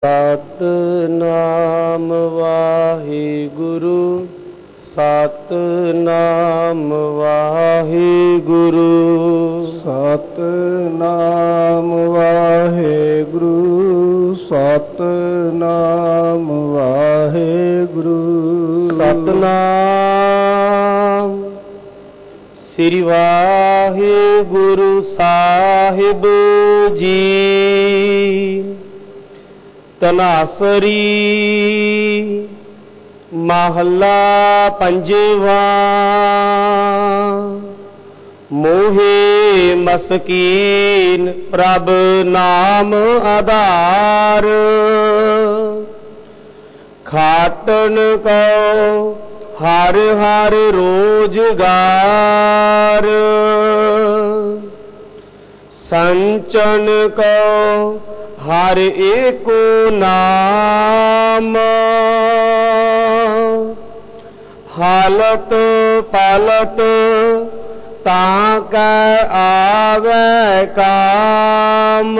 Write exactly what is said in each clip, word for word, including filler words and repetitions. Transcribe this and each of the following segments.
ਸਤਿਨਾਮ ਵਾਹਿਗੁਰੂ ਸਤਿਨਾਮ ਵਾਹਿਗੁਰੂ ਸਤਿਨਾਮ ਵਾਹਿਗੁਰੂ ਸਤਿਨਾਮ ਵਾਹਿਗੁਰੂ ਸਤਿਨਾਮ ਸ੍ਰੀ ਵਾਹਿਗੁਰੂ ਸਾਹਿਬ ਜੀ। ਤਨਾਸਰੀ ਮਹੱਲਾ ਪੰਜਵਾ। ਮੋਹੇ ਮਸਕੀਨ ਪ੍ਰਭ ਨਾਮ ਆਧਾਰ। ਖਾਟਨ ਕਉ ਹਰ ਹਰ ਰੋਜਗਾਰ। ਸੰਚਨ ਕਉ ਹਰ ਏਕੋ ਨਾਮ। ਹਾਲਤ ਪਾਲਤ ਤਾਂ ਕੈ ਆਵੈ ਕਾਮ।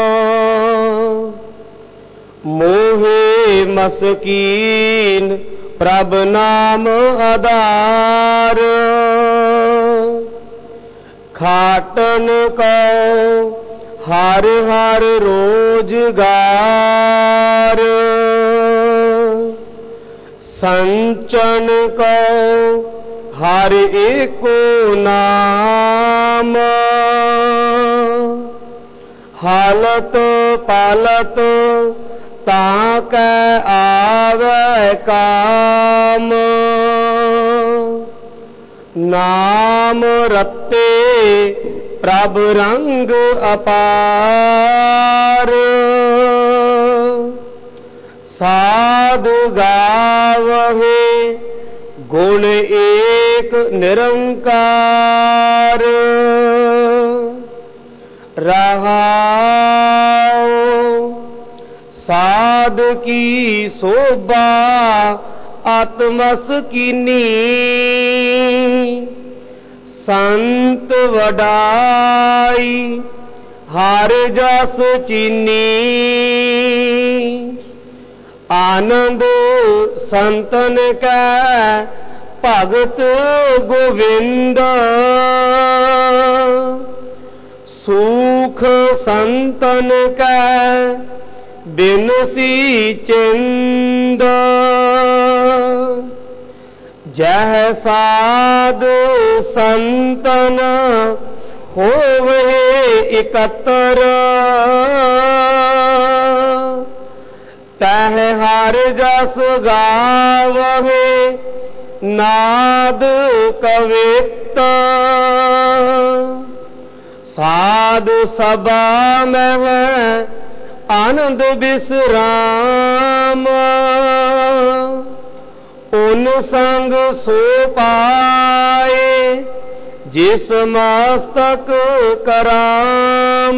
ਮੋਹੇ ਮਸਕੀਨ ਪ੍ਰਭ ਨਾਮ ਆਧਾਰ। ਖਾਟਨ ਕਉ ਹਰ ਹਰ ਰੋਜਗਾਰ। ਸੰਚਨ ਕਉ ਹਰ ਏਕੋ ਨਾਮ। ਹਾਲਤ ਪਾਲਤ ਤਾਂ ਕੈ ਆਵੈ ਕਾਮ। ਨਾਮ ਰਤੇ ਪ੍ਰਭ ਰੰਗ ਅਪਾਰ। ਸਾਧ ਗਾਵਹਿ ਗੁਣ ਏਕ ਨਿਰੰਕਾਰ। ਰਹਾਉ ਸਾਧ ਕੀ ਸੋਭਾ ਆਤਮਸਕੀਨੀ। ਸੰਤ ਵਡਾਈ ਹਰ ਜਸ ਚੀਨੀ। ਆਨੰਦ ਸੰਤਨ ਕੈ ਭਗਤ ਗੋਵਿੰਦ। ਸੂਖ ਸੰਤਨ ਕੈ ਬਿਨਸੀ ਚਿੰਦ। ਜਹ ਸਾਧ ਸੰਤਨ ਹੋਵੇ ਇਕੱਤਰ। ਤਹ ਹਰ ਜਸ ਗਾਵਹਿ ਨਾਦ ਕਵਿਤ। ਸਾਧ ਸਭਾ ਮਹਿ ਆਨੰਦ ਬਿਸਰਾਮ। ਉਨ ਸੰਗ ਸੋ ਪਾਏ ਜਿਸ ਮਸਤਕ ਕਰਾਮ।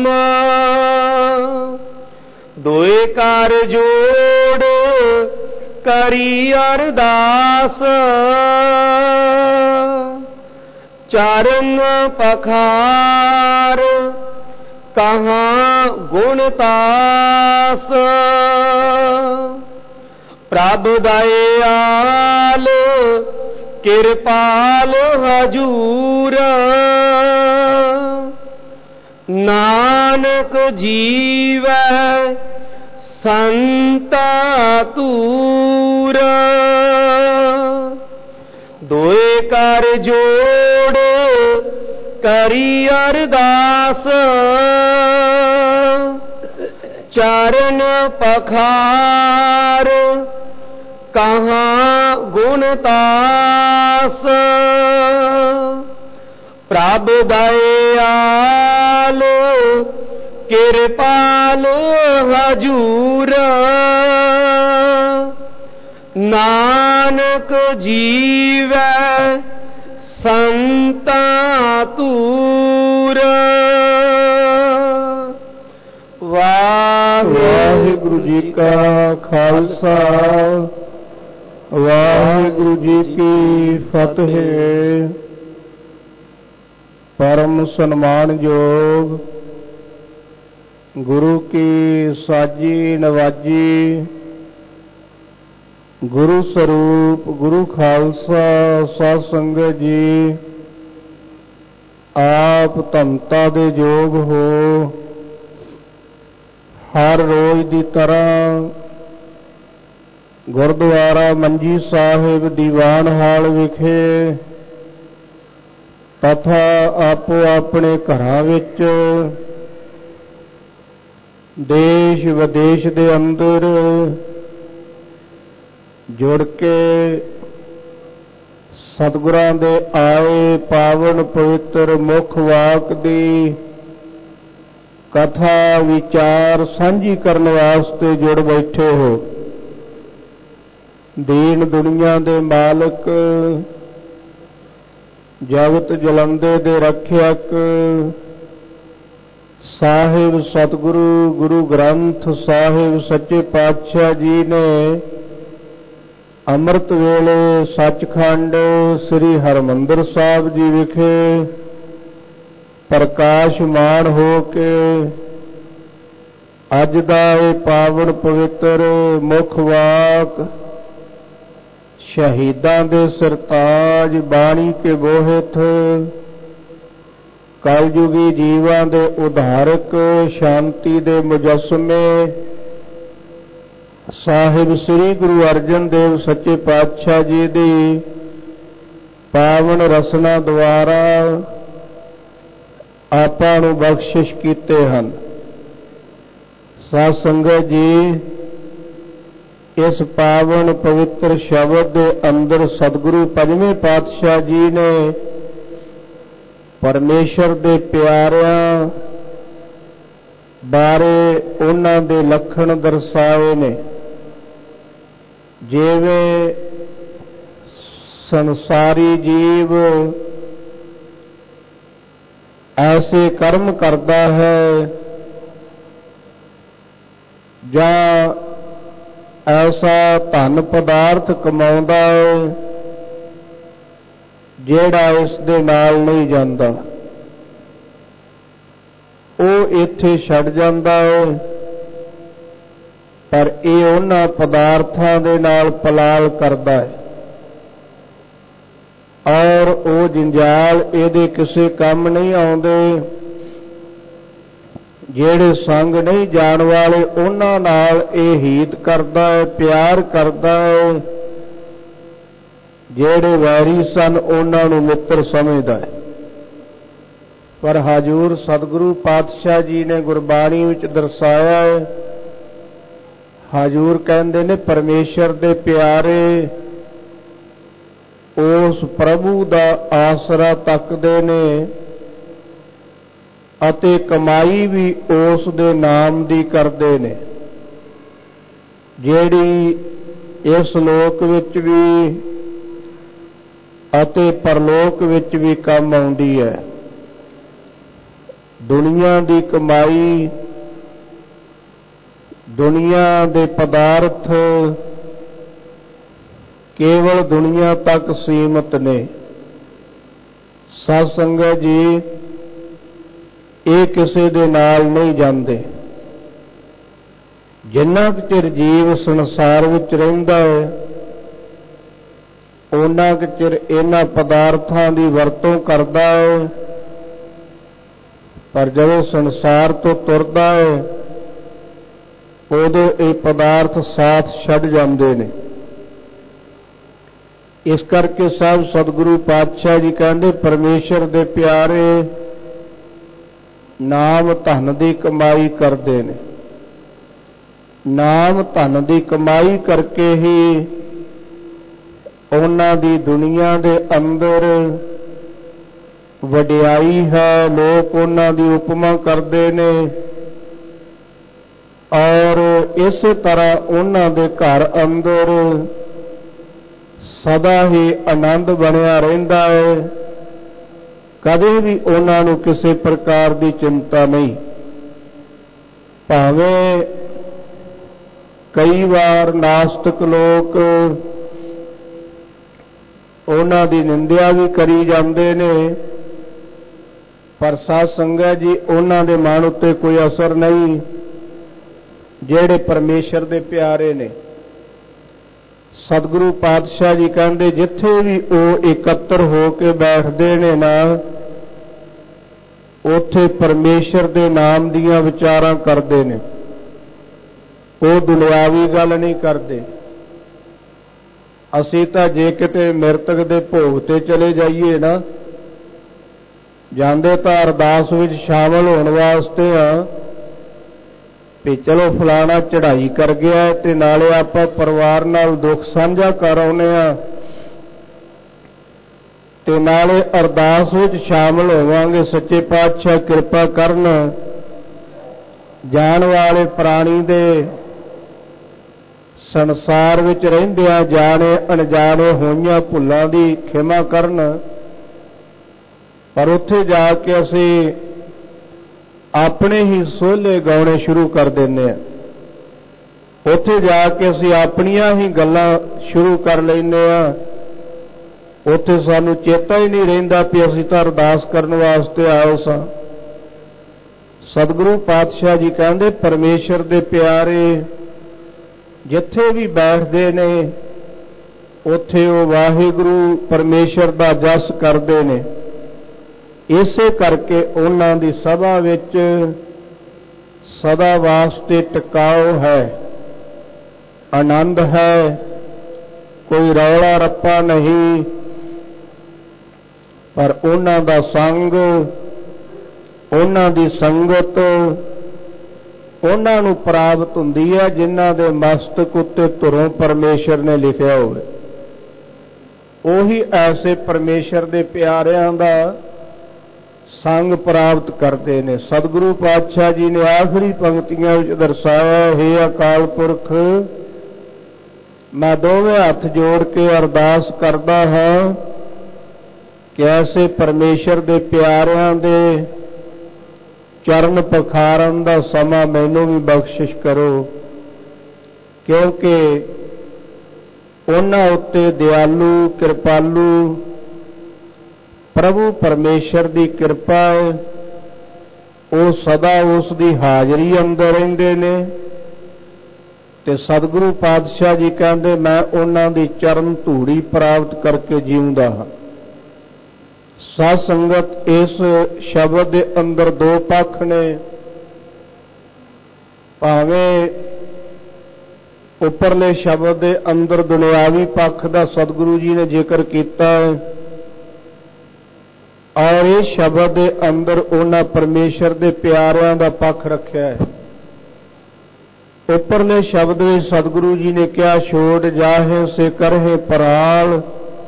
ਦੋਇ ਕਰ ਜੋੜ ਕਰੀ ਅਰਦਾਸ। ਚਰਨ ਪਖਾਰ ਕਹਾਂ ਗੁਣ ਤਾਸ। ਪ੍ਰਭ ਦਇਆਲ ਕਿਰਪਾਲ ਹਜੂਰ। ਨਾਨਕ ਜੀਵੈ ਸੰਤਾ ਤੂਰ। ਦੋਇ ਕਰ ਜੋੜ ਕਰੀ ਅਰਦਾਸ। ਚਰਨ ਪਖਾਰ ਕਹਾਂ ਗੁਣ ਤਾਸ। ਪ੍ਰਭ ਦਇਆਲ ਕਿਰਪਾਲ ਹਜੂਰ। ਨਾਨਕ ਜੀਵੈ ਸੰਤਾ ਤੂਰ। ਵਾਹਿਗੁਰੂ ਜੀ ਕਾ ਖਾਲਸਾ ਵਾਹਿਗੁਰੂ ਜੀ ਕੀ ਫਤਿਹ। ਪਰਮ ਸਨਮਾਨਯੋਗ ਗੁਰੂ ਕੀ ਸਾਜੀ ਨਵਾਜੀ। ਗੁਰੂ ਸਰੂਪ ਗੁਰੂ ਖਾਲਸਾ ਸਾਧ ਸੰਗਤ ਜੀ, ਆਪ ਧੰਮਤਾ ਦੇ ਯੋਗ ਹੋ। ਹਰ ਰੋਜ਼ ਦੀ ਤਰ੍ਹਾਂ ਗੁਰਦੁਆਰਾ ਮੰਜੀ ਸਾਹਿਬ ਦੀਵਾਨ ਹਾਲ ਵਿਖੇ ਤਥਾ ਆਪੋ ਆਪਣੇ ਘਰਾਂ ਵਿੱਚ ਦੇਸ਼ ਵਿਦੇਸ਼ ਦੇ ਅੰਦਰ ਜੁੜ ਕੇ ਸਤਿਗੁਰਾਂ ਦੇ ਆਏ ਪਾਵਨ ਪਵਿੱਤਰ ਮੁੱਖ ਵਾਕ ਦੀ ਕਥਾ ਵਿਚਾਰ ਸਾਂਝੀ ਕਰਨ ਵਾਸਤੇ ਜੁੜ ਬੈਠੇ ਹੋ। ਦੀਨ ਦੁਨੀਆ ਦੇ ਮਾਲਕ, ਜਗਤ ਜਲੰਦੇ ਦੇ ਰੱਖਿਅਕ ਸਾਹਿਬ ਸਤਿਗੁਰੂ ਗੁਰੂ ਗ੍ਰੰਥ ਸਾਹਿਬ ਸੱਚੇ ਪਾਤਸ਼ਾਹ ਜੀ ਨੇ ਅੰਮ੍ਰਿਤ ਵੇਲੇ ਸੱਚਖੰਡ ਸ੍ਰੀ ਹਰਿਮੰਦਰ ਸਾਹਿਬ ਜੀ ਵਿਖੇ ਪ੍ਰਕਾਸ਼ਮਾਨ ਹੋ ਕੇ ਅੱਜ ਦਾ ਇਹ ਪਾਵਨ ਪਵਿੱਤਰ ਮੁੱਖ ਵਾਕ ਸ਼ਹੀਦਾਂ ਦੇ ਸਰਤਾਜ ਬਾਣੀ ਕੇ ਬੋਹਿਤ ਕਲਯੁਗੀ ਜੀਵਾਂ ਦੇ ਉਧਾਰਕ ਸ਼ਾਂਤੀ ਦੇ ਮੁਜੱਸਮੇ ਸਾਹਿਬ ਸ੍ਰੀ ਗੁਰੂ ਅਰਜਨ ਦੇਵ ਸੱਚੇ ਪਾਤਸ਼ਾਹ ਜੀ ਦੀ ਪਾਵਨ ਰਸਨਾ ਦੁਆਰਾ ਆਪਾਂ ਨੂੰ ਬਖਸ਼ਿਸ਼ ਕੀਤੇ ਹਨ। ਸਾਧ ਸੰਗਤ ਜੀ, ਇਸ ਪਾਵਨ ਪਵਿੱਤਰ ਸ਼ਬਦ ਦੇ ਅੰਦਰ ਸਤਿਗੁਰੂ ਪੰਜਵੇਂ ਪਾਤਸ਼ਾਹ ਜੀ ਨੇ ਪਰਮੇਸ਼ਰ ਦੇ ਪਿਆਰਿਆਂ ਬਾਰੇ ਉਹਨਾਂ ਦੇ ਲੱਖਣ ਦਰਸਾਏ ਨੇ। ਜਿਵੇਂ ਸੰਸਾਰੀ ਜੀਵ ਐਸੇ ਕਰਮ ਕਰਦਾ ਹੈ ਜਾਂ ਐਸਾ ਧਨ ਪਦਾਰਥ ਕਮਾਉਂਦਾ ਹੈ ਜਿਹੜਾ ਇਸ ਦੇ ਨਾਲ ਨਹੀਂ ਜਾਂਦਾ, ਉਹ ਇੱਥੇ ਛੱਡ ਜਾਂਦਾ ਹੈ। ਪਰ ਇਹ ਉਹਨਾਂ ਪਦਾਰਥਾਂ ਦੇ ਨਾਲ ਪਲਾਲ ਕਰਦਾ ਹੈ ਔਰ ਉਹ ਜੰਜਾਲ ਇਹਦੇ ਕਿਸੇ ਕੰਮ ਨਹੀਂ ਆਉਂਦੇ। ਜਿਹੜੇ ਸੰਗ ਨਹੀਂ ਜਾਣ ਵਾਲੇ ਉਹਨਾਂ ਨਾਲ ਇਹ ਹੀਤ ਕਰਦਾ ਹੈ, ਪਿਆਰ ਕਰਦਾ ਹੈ। ਜਿਹੜੇ ਵੈਰੀ ਸਨ ਉਹਨਾਂ ਨੂੰ ਮਿੱਤਰ ਸਮਝਦਾ ਹੈ। ਪਰ ਹਜ਼ੂਰ ਸਤਿਗੁਰੂ ਪਾਤਸ਼ਾਹ ਜੀ ਨੇ ਗੁਰਬਾਣੀ ਵਿੱਚ ਦਰਸਾਇਆ ਹੈ, ਹਜ਼ੂਰ ਕਹਿੰਦੇ ਨੇ ਪਰਮੇਸ਼ਰ ਦੇ ਪਿਆਰੇ ਉਸ ਪ੍ਰਭੂ ਦਾ ਆਸਰਾ ਤੱਕਦੇ ਨੇ ਅਤੇ ਕਮਾਈ ਵੀ ਉਸ ਦੇ ਨਾਮ ਦੀ ਕਰਦੇ ਨੇ, ਜਿਹੜੀ ਇਸ ਲੋਕ ਵਿੱਚ ਵੀ ਅਤੇ ਪਰਲੋਕ ਵਿੱਚ ਵੀ ਕੰਮ ਆਉਂਦੀ ਹੈ। ਦੁਨੀਆ ਦੀ ਕਮਾਈ, ਦੁਨੀਆ ਦੇ ਪਦਾਰਥ ਕੇਵਲ ਦੁਨੀਆ ਤੱਕ ਸੀਮਤ ਨੇ। ਸਾਧ ਸੰਗਤ ਜੀ, ਇਹ ਕਿਸੇ ਦੇ ਨਾਲ ਨਹੀਂ ਜਾਂਦੇ। ਜਿੰਨਾ ਕੁ ਚਿਰ ਜੀਵ ਸੰਸਾਰ ਵਿੱਚ ਰਹਿੰਦਾ ਹੈ, ਉਹਨਾਂ ਕੁ ਚਿਰ ਇਹਨਾਂ ਪਦਾਰਥਾਂ ਦੀ ਵਰਤੋਂ ਕਰਦਾ ਹੈ। ਪਰ ਜਦੋਂ ਸੰਸਾਰ ਤੋਂ ਤੁਰਦਾ ਹੈ, ਉਦੋਂ ਇਹ ਪਦਾਰਥ ਸਾਥ ਛੱਡ ਜਾਂਦੇ ਨੇ। ਇਸ ਕਰਕੇ ਸਭ ਸਤਿਗੁਰੂ ਪਾਤਸ਼ਾਹ ਜੀ ਕਹਿੰਦੇ ਪਰਮੇਸ਼ਰ ਦੇ ਪਿਆਰੇ ਨਾਮ ਧਨ ਦੀ ਕਮਾਈ ਕਰਦੇ ਨੇ। ਨਾਮ ਧਨ ਦੀ ਕਮਾਈ ਕਰਕੇ ਹੀ ਉਹਨਾਂ ਦੀ ਦੁਨੀਆ ਦੇ ਅੰਦਰ ਵਡਿਆਈ ਹੈ। ਲੋਕ ਉਹਨਾਂ ਦੀ ਉਪਮਾ ਕਰਦੇ ਨੇ ਔਰ ਇਸੇ ਤਰ੍ਹਾਂ ਉਹਨਾਂ ਦੇ ਘਰ ਅੰਦਰ ਸਦਾ ਹੀ ਆਨੰਦ ਬਣਿਆ ਰਹਿੰਦਾ ਹੈ। ਕਦੇ ਵੀ ਉਹਨਾਂ ਨੂੰ ਕਿਸੇ ਪ੍ਰਕਾਰ ਦੀ ਚਿੰਤਾ ਨਹੀਂ। ਭਾਵੇਂ ਕਈ ਵਾਰ ਨਾਸਤਿਕ ਲੋਕ ਉਹਨਾਂ ਦੀ ਨਿੰਦਿਆ ਵੀ ਕਰੀ ਜਾਂਦੇ ਨੇ, पर साध संगत जी उन्हां दे मन उत्ते कोई असर नहीं जेड़े परमेश्वर दे प्यारे ने। सतगुरु पातशाह जी कहते जिथे भी वो एकत्र हो के बैठते ने ना उथे परमेश्वर दे नाम दियां विचारां करते ने, वो दुनियावी गल नहीं करते। असीं तां जे किते मृतक दे भोग ते चले जाइए ना, जांदे तां अरदास विच शामिल होने वास्ते आ भी चलो फलाना चढ़ाई कर गया ते नाले आपां परिवार नाल दुख साझा कर आउणे आ ते नाले अरदास विच शामिल होवांगे सच्चे पातशाह किरपा करन जाण वाले प्राणी दे संसार विच रहिंदिआं जाने अणजाने होईआं भुल्लां दी खिमा करन। पर उत्थे जाके असीं अपने ही सोहले गाउणे शुरू कर देने आ। उत्थे जाके असीं अपनियां ही गल्लां शुरू कर लैने आ। उत्थे सानूं चेता ही नहीं रहिंदा कि असीं तां अरदास करन वास्ते आए सां। सतगुरु पातशाह जी कहंदे परमेश्वर दे प्यारे जिथे भी बैठते ने उत्थे वो वाहिगुरू परमेश्वर दा जस करते ने। इसे करके उन्हां दी सभा विच सदा वास्ते टिकाओ है, आनंद है, कोई रौला रप्पा नहीं। पर उन्हां दा संग, उन्हां दी संगत उन्हां नूं प्राप्त हुंदी है जिन्हां दे मस्तक उत्ते धुरों परमेश्वर ने लिखिया होवे। ओही ऐसे परमेश्वर दे प्यारिआं दा संग प्राप्त करते ने। सतगुरु पातशाह जी ने आखिरी पंक्तियां विच दर्शाया, हे अकाल पुरख मैं दोवें हथ जोड़ के अरदास करदा हां कि ऐसे परमेश्वर दे प्यारिआं दे चरण पखारन दा समा मैनूं भी बख्शिश करो, क्योंकि उन्हां उत्ते दयालु कृपालु प्रभु परमेश्वर की कृपा है। वो सदा उसकी हाजरी अंदर रहिंदे ने ते सतगुरु पातशाह जी कहते मैं उन्हां दी चरण धूड़ी प्राप्त करके जीउंदा हां। साध संगत इस शब्द दे अंदर दो पक्ष ने। भावें उपरले शब्द दे अंदर दुनियावी पक्ष दा सतगुरु जी ने जिक्र किया है और इस शब्द दे अंदर उन्हां परमेश्वर दे प्यारिआं दा पक्ष रखिया है। उपरले शब्द में सतगुरु जी ने क्या छोड़ जाहे से करहे पराल,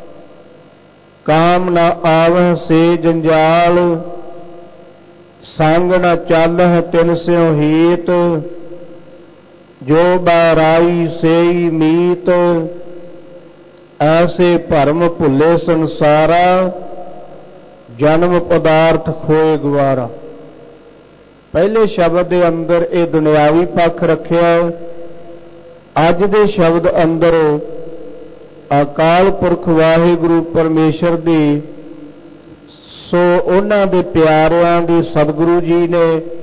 काम न आवह से जंजाल, संग न चालह तिन स्यों हीत, जो बाराई सेई मीत, ऐसे भरम भुले संसारा, जन्म पदार्थ खोए गवारा। पहले शब्द के अंदर ये दुनियावी पक्ष रखिया, अज दे शब्द अंदर अकाल पुरख वाहिगुरू परमेश्वर दी सो उन्हां दे प्यारिआं दी सतगुरु जी ने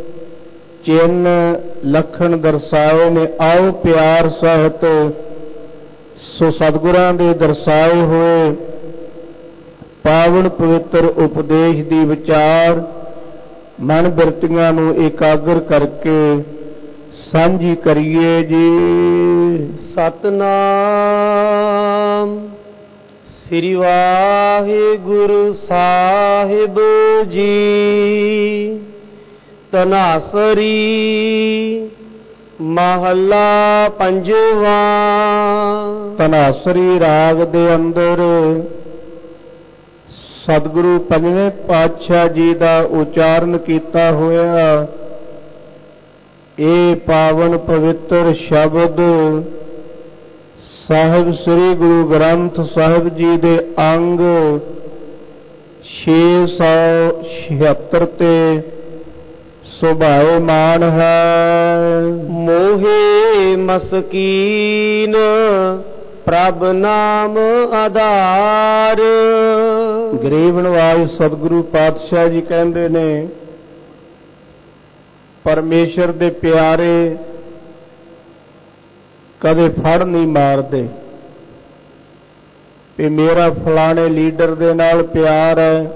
चिन्ह लखण दर्शाए ने। आओ प्यार सहित सो सतगुरां दे दर्शाए हुए पावन पवित्र उपदेश दी विचार मन बिरतियां नूं एकाग्र करके सांझी करिए जी। सतनाम श्री वाहिगुरु साहिब जी। तनासरी महला पंजवा। तनासरी राग दे अंदर सतगुरु पंजवें पातशाह जी का उचारण किया होया ये पावन पवित्र शब्द साहिब श्री गुरु ग्रंथ साहिब जी दे अंग छे सौ छिहत्तर ते सुभाएमान है। मोहे मस्कीन ਪ੍ਰਭ ਨਾਮ ਆਧਾਰ। ਗਰੀਬ ਨਿਵਾਜ ਸਤਿਗੁਰੂ ਪਾਤਸ਼ਾਹ ਜੀ ਕਹਿੰਦੇ ਨੇ ਪਰਮੇਸ਼ਰ ਦੇ ਪਿਆਰੇ ਕਦੇ ਫੜ ਨਹੀਂ ਮਾਰਦੇ ਵੀ ਮੇਰਾ ਫਲਾਣੇ ਲੀਡਰ ਦੇ ਨਾਲ ਪਿਆਰ ਹੈ,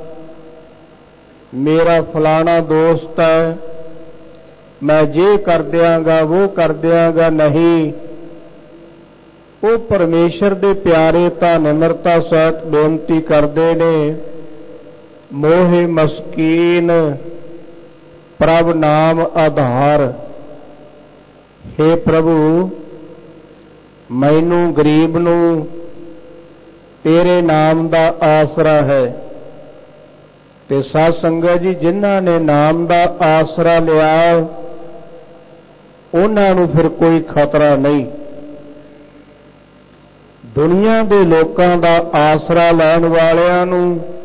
ਮੇਰਾ ਫਲਾਣਾ ਦੋਸਤ ਹੈ, ਮੈਂ ਜੇ ਕਰ ਦਿਆਂਗਾ ਉਹ ਕਰ ਦਿਆਂਗਾ। ਨਹੀਂ, ਉਹ ਪਰਮੇਸ਼ਰ ਦੇ ਪਿਆਰੇ ਤਾਂ ਨਿਮਰਤਾ ਸਹਿਤ ਬੇਨਤੀ ਕਰਦੇ ਨੇ, ਮੋਹਿ ਮਸਕੀਨ ਪ੍ਰਭ ਨਾਮ ਆਧਾਰ। ਹੇ ਪ੍ਰਭੂ, ਮੈਨੂੰ ਗਰੀਬ ਨੂੰ ਤੇਰੇ ਨਾਮ ਦਾ ਆਸਰਾ ਹੈ। ਤੇ ਸਾਧ ਸੰਗਤ ਜੀ, ਜਿਨ੍ਹਾਂ ਨੇ ਨਾਮ ਦਾ ਆਸਰਾ ਲਿਆ ਉਹਨਾਂ ਨੂੰ ਫਿਰ ਕੋਈ ਖਤਰਾ ਨਹੀਂ। ਦੁਨੀਆ ਦੇ ਲੋਕਾਂ ਦਾ ਆਸਰਾ ਲੈਣ ਵਾਲਿਆਂ ਨੂੰ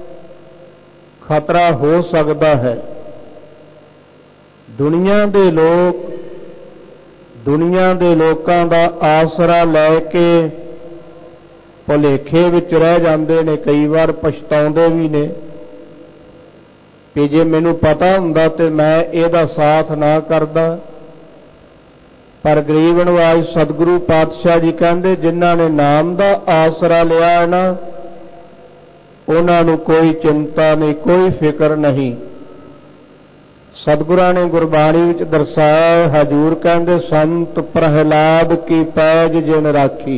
ਖਤਰਾ ਹੋ ਸਕਦਾ ਹੈ। ਦੁਨੀਆ ਦੇ ਲੋਕ ਦੁਨੀਆ ਦੇ ਲੋਕਾਂ ਦਾ ਆਸਰਾ ਲੈ ਕੇ ਭੁਲੇਖੇ ਵਿੱਚ ਰਹਿ ਜਾਂਦੇ ਨੇ, ਕਈ ਵਾਰ ਪਛਤਾਉਂਦੇ ਵੀ ਨੇ ਕਿ ਜੇ ਮੈਨੂੰ ਪਤਾ ਹੁੰਦਾ ਤੇ ਮੈਂ ਇਹਦਾ ਸਾਥ ਨਾ ਕਰਦਾ। ਪਰ ਗਰੀਬ ਨਿਵਾਜ ਸਤਿਗੁਰੂ ਪਾਤਸ਼ਾਹ ਜੀ ਕਹਿੰਦੇ ਜਿਨ੍ਹਾਂ ਨੇ ਨਾਮ ਦਾ ਆਸਰਾ ਲਿਆ ਨਾ, ਉਹਨਾਂ ਨੂੰ ਕੋਈ ਚਿੰਤਾ ਨਹੀਂ, ਕੋਈ ਫਿਕਰ ਨਹੀਂ। ਸਤਿਗੁਰਾਂ ਨੇ ਗੁਰਬਾਣੀ ਵਿੱਚ ਦਰਸਾਇਆ, ਹਜ਼ੂਰ ਕਹਿੰਦੇ ਸੰਤ ਪ੍ਰਹਿਲਾਦ ਕੀ ਪੈਜ ਜਿਨ ਰਾਖੀ।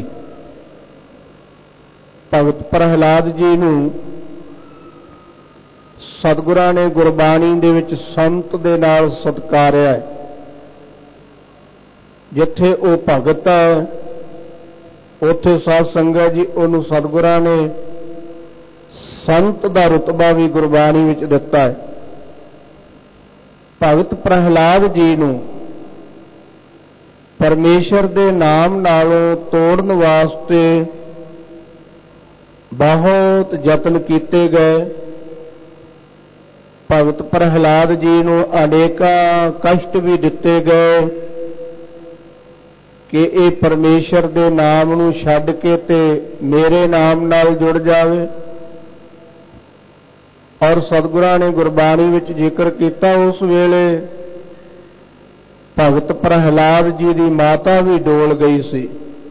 ਭਗਤ ਪ੍ਰਹਿਲਾਦ ਜੀ ਨੂੰ ਸਤਿਗੁਰਾਂ ਨੇ ਗੁਰਬਾਣੀ ਦੇ ਵਿੱਚ ਸੰਤ ਦੇ ਨਾਲ ਸਤਿਕਾਰਿਆ ਹੈ। ਜਿੱਥੇ ਉਹ ਭਗਤ ਹੈ ਉੱਥੇ ਸਾਧ ਸੰਗਤ ਜੀ ਉਹਨੂੰ ਸਤਿਗੁਰਾਂ ਨੇ ਸੰਤ ਦਾ ਰੁਤਬਾ ਵੀ ਗੁਰਬਾਣੀ ਵਿੱਚ ਦਿੱਤਾ ਹੈ। ਭਗਤ ਪ੍ਰਹਿਲਾਦ ਜੀ ਨੂੰ ਪਰਮੇਸ਼ਰ ਦੇ ਨਾਮ ਨਾਲੋਂ ਤੋੜਨ ਵਾਸਤੇ ਬਹੁਤ ਯਤਨ ਕੀਤੇ ਗਏ। ਭਗਤ ਪ੍ਰਹਿਲਾਦ ਜੀ ਨੂੰ ਅਨੇਕਾਂ ਕਸ਼ਟ ਵੀ ਦਿੱਤੇ ਗਏ ਕਿ ਇਹ ਪਰਮੇਸ਼ਰ ਦੇ ਨਾਮ ਨੂੰ ਛੱਡ ਕੇ ਤੇ ਮੇਰੇ ਨਾਮ ਨਾਲ ਜੁੜ ਜਾਵੇ। ਔਰ ਸਤਿਗੁਰਾਂ ਨੇ ਗੁਰਬਾਣੀ ਵਿੱਚ ਜ਼ਿਕਰ ਕੀਤਾ, ਉਸ ਵੇਲੇ ਭਗਤ ਪ੍ਰਹਿਲਾਦ ਜੀ ਦੀ ਮਾਤਾ ਵੀ ਡੋਲ ਗਈ ਸੀ।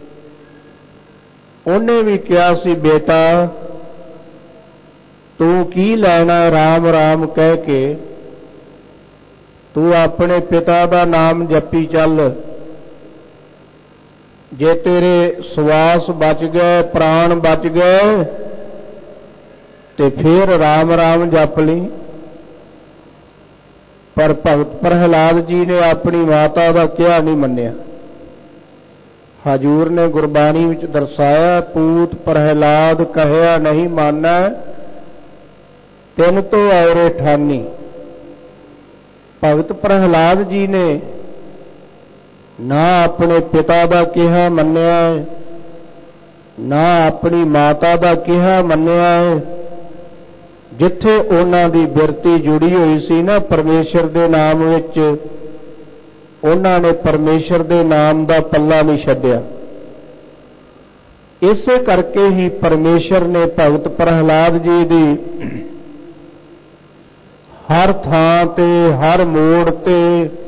ਉਹਨੇ ਵੀ ਕਿਹਾ ਸੀ, ਬੇਟਾ ਤੂੰ ਕੀ ਲੈਣਾ ਰਾਮ ਰਾਮ ਕਹਿ ਕੇ, ਤੂੰ ਆਪਣੇ ਪਿਤਾ ਦਾ ਨਾਮ ਜਪੀ ਚੱਲ। ਜੇ ਤੇਰੇ ਸਵਾਸ ਬਚ ਗਏ, ਪ੍ਰਾਣ ਬਚ ਗਏ ਤੇ ਫਿਰ ਰਾਮ ਰਾਮ ਜਪ ਲਈ। ਪਰ ਭਗਤ ਪ੍ਰਹਿਲਾਦ ਜੀ ਨੇ ਆਪਣੀ ਮਾਤਾ ਦਾ ਕਿਹਾ ਨਹੀਂ ਮੰਨਿਆ। ਹਜ਼ੂਰ ਨੇ ਗੁਰਬਾਣੀ ਵਿੱਚ ਦਰਸਾਇਆ, ਪੂਤ ਪ੍ਰਹਿਲਾਦ ਕਹਿਆ ਨਹੀਂ ਮਾਨੈ, ਤਿਨ ਤੋਂ ਔਰੇ ਠਾਨੀ। ਭਗਤ ਪ੍ਰਹਿਲਾਦ ਜੀ ਨੇ ਨਾ ਆਪਣੇ ਪਿਤਾ ਦਾ ਕਿਹਾ ਮੰਨਿਆ, ਨਾ ਆਪਣੀ ਮਾਤਾ ਦਾ ਕਿਹਾ ਮੰਨਿਆ। ਜਿੱਥੇ ਉਹਨਾਂ ਦੀ ਬਿਰਤੀ ਜੁੜੀ ਹੋਈ ਸੀ ਨਾ ਪਰਮੇਸ਼ਰ ਦੇ ਨਾਮ ਵਿੱਚ, ਉਹਨਾਂ ਨੇ ਪਰਮੇਸ਼ਰ ਦੇ ਨਾਮ ਦਾ ਪੱਲਾ ਨਹੀਂ ਛੱਡਿਆ। ਇਸੇ ਕਰਕੇ ਹੀ ਪਰਮੇਸ਼ਰ ਨੇ ਭਗਤ ਪ੍ਰਹਿਲਾਦ ਜੀ ਦੀ ਹਰ ਥਾਂ ਤੇ, ਹਰ ਮੋੜ ਤੇ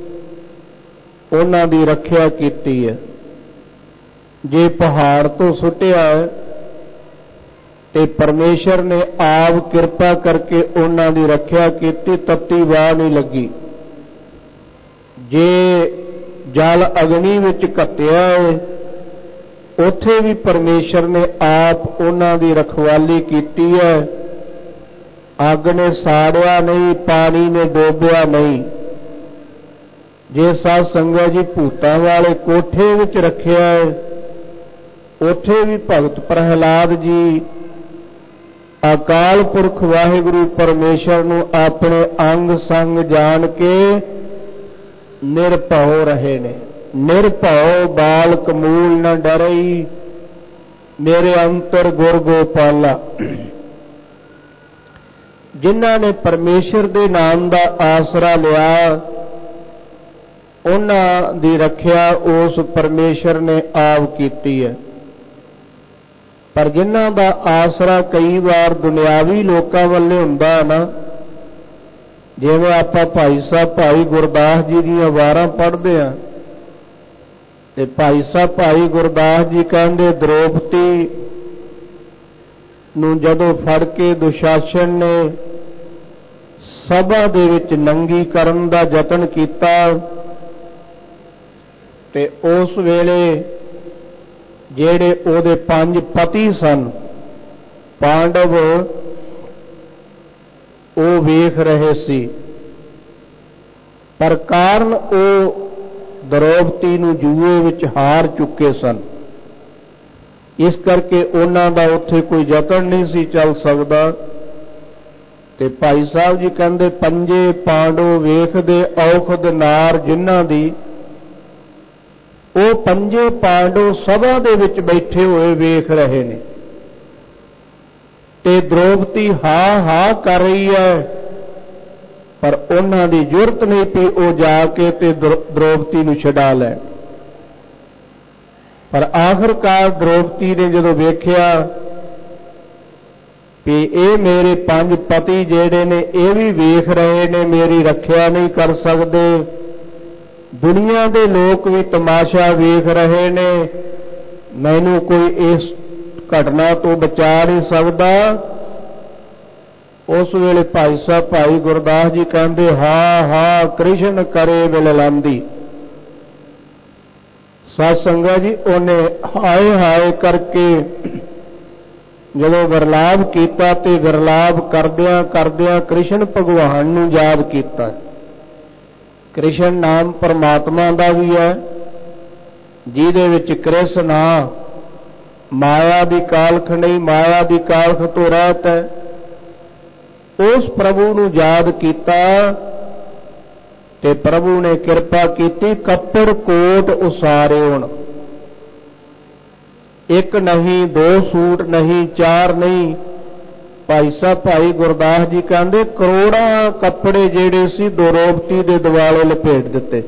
ਉਹਨਾਂ ਦੀ ਰੱਖਿਆ ਕੀਤੀ ਹੈ। ਜੇ ਪਹਾੜ ਤੋਂ ਸੁੱਟਿਆ ਤੇ ਪਰਮੇਸ਼ਰ ਨੇ ਆਪ ਕਿਰਪਾ ਕਰਕੇ ਉਹਨਾਂ ਦੀ ਰੱਖਿਆ ਕੀਤੀ, ਤੱਤੀ ਵਾਹ ਨਹੀਂ ਲੱਗੀ। ਜੇ ਜਲ ਅਗਨੀ ਵਿੱਚ ਘੱਤਿਆ ਉੱਥੇ ਵੀ ਪਰਮੇਸ਼ਰ ਨੇ ਆਪ ਉਹਨਾਂ ਦੀ ਰਖਵਾਲੀ ਕੀਤੀ ਹੈ। ਅੱਗ ਨੇ ਸਾੜਿਆ ਨਹੀਂ, ਪਾਣੀ ਨੇ ਡੋਬਿਆ ਨਹੀਂ। ਜੇ ਸਾਧ ਸੰਗਤ ਜੀ ਭੂਤਾਂ ਵਾਲੇ ਕੋਠੇ ਵਿੱਚ ਰੱਖਿਆ ਉੱਥੇ ਵੀ ਭਗਤ ਪ੍ਰਹਿਲਾਦ ਜੀ ਅਕਾਲ ਪੁਰਖ ਵਾਹਿਗੁਰੂ ਪਰਮੇਸ਼ਰ ਨੂੰ ਆਪਣੇ ਅੰਗ ਸੰਗ ਜਾਣ ਕੇ ਨਿਰਭਉ ਰਹੇ ਨੇ। ਨਿਰਭਉ ਬਾਲਕ ਮੂਲ ਨ ਡਰਈ, ਮੇਰੇ ਅੰਤਰ ਗੁਰ ਗੋਪਾਲਾ। ਜਿਨ੍ਹਾਂ ਨੇ ਪਰਮੇਸ਼ਰ ਦੇ ਨਾਮ ਦਾ ਆਸਰਾ ਲਿਆ ਉਹਨਾਂ ਦੀ ਰੱਖਿਆ ਉਸ ਪਰਮੇਸ਼ਰ ਨੇ ਆਪ ਕੀਤੀ ਹੈ। पर जिन्हां दा आसरा कई बार दुनियावी लोकां वल्ले हुंदा ना, जिवें आपां भाई साहब भाई गुरदास जी दीयां वारां पढ़दे हां ते भाई साहब भाई गुरदास जी कहंदे द्रौपदी नूं जदों फड़ के दुशासन ने सभा दे विच नंगी करन दा यतन कीता ते उस वेले ਜਿਹੜੇ ਉਹਦੇ पंज पति सन पांडव ਉਹ ਵੇਖ ਰਹੇ ਸੀ, पर कारण ਉਹ द्रौपदी ਨੂੰ ਜੂਏ ਵਿੱਚ ਹਾਰ ਚੁੱਕੇ ਸਨ। ਇਸ ਕਰਕੇ ਉਹਨਾਂ ਦਾ ਉੱਥੇ ਕੋਈ ਯਤਨ ਨਹੀਂ ਸੀ ਚੱਲ ਸਕਦਾ। ਤੇ ਭਾਈ ਸਾਹਿਬ ਜੀ ਕਹਿੰਦੇ ਪੰਜੇ ਪਾਂਡਵ ਵੇਖਦੇ ਔਖਦ ਨਾਰ ਜਿਨ੍ਹਾਂ ਦੀ, ਉਹ ਪੰਜੇ ਪਾਂਡਵ ਸਭਾ ਦੇ ਵਿੱਚ ਬੈਠੇ ਹੋਏ ਵੇਖ ਰਹੇ ਨੇ ਤੇ द्रौपदी ਹਾਂ ਹਾਂ ਕਰ ਰਹੀ ਹੈ, ਪਰ ਉਹਨਾਂ ਦੀ ਜ਼ਰੂਰਤ ਨਹੀਂ ਪਈ ਉਹ ਜਾ ਕੇ ਤੇ द्रौपदी ਨੂੰ ਛਡਾ ਲੈਣ। पर आखिरकार द्रौपदी ने जदों वेख्या कि ये मेरे पंज पति जेड़े ने ये भी वेख रहे ने, मेरी रखिया नहीं कर सकते, दुनिया के लोग भी तमाशा वेख रहे ने, मैनू कोई इस घटना तो बचा नहीं सकता। उस वेले भाई साहब भाई गुरदास जी कहते हाँ हाँ कृष्ण करे विललांदी। सत संगत जी उन्हें हाय हाय करके जदों विरलाप किया तो विरलाप करदियां करदियां कृष्ण भगवान नूं याद किया। कृष्ण नाम परमात्मा का भी है, जिहदे विच कृष्ण ना माया की कालख नहीं, माया की कालख तो रहत है। उस प्रभु नूं याद किया ते प्रभु ने कृपा की, कपड़ कोट उसारे होण, एक नहीं दो सूट नहीं चार नहीं, भाई साहब भाई गुरदास जी कहते करोड़ां कपड़े जेड़े सी द्रौपदी दे दुआले लपेट दिते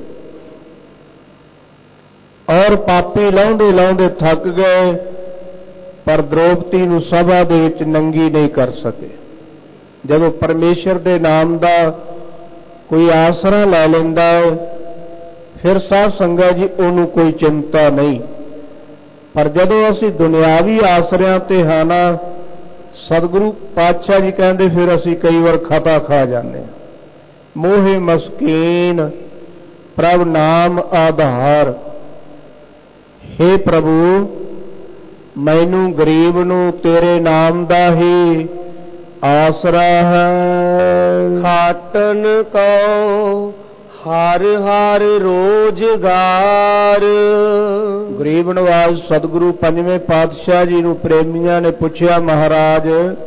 और पापी लाउंदे लाउंदे थक गए, पर द्रौपदी नूं सभा दे विच नंगी नहीं कर सके। जदों परमेश्वर दे नाम दा कोई आसरा लै लैंदा है, फिर साध संगत जी उन्होंने कोई चिंता नहीं। पर जदों असी दुनियावी आसरियां ते हाँ ना, सतगुरु पातशाह जी कहते फिर असी कई बार खता खा जाने। मोहे मस्कीन प्रभ नाम आधार, हे प्रभु मैनू गरीब नू तेरे नाम दा ही आसरा है। खाटन को हर हर रोजगार। गरीब नवाज सतगुरु पंजवें पातशाह जी नूं प्रेमियां ने पुछया, महाराज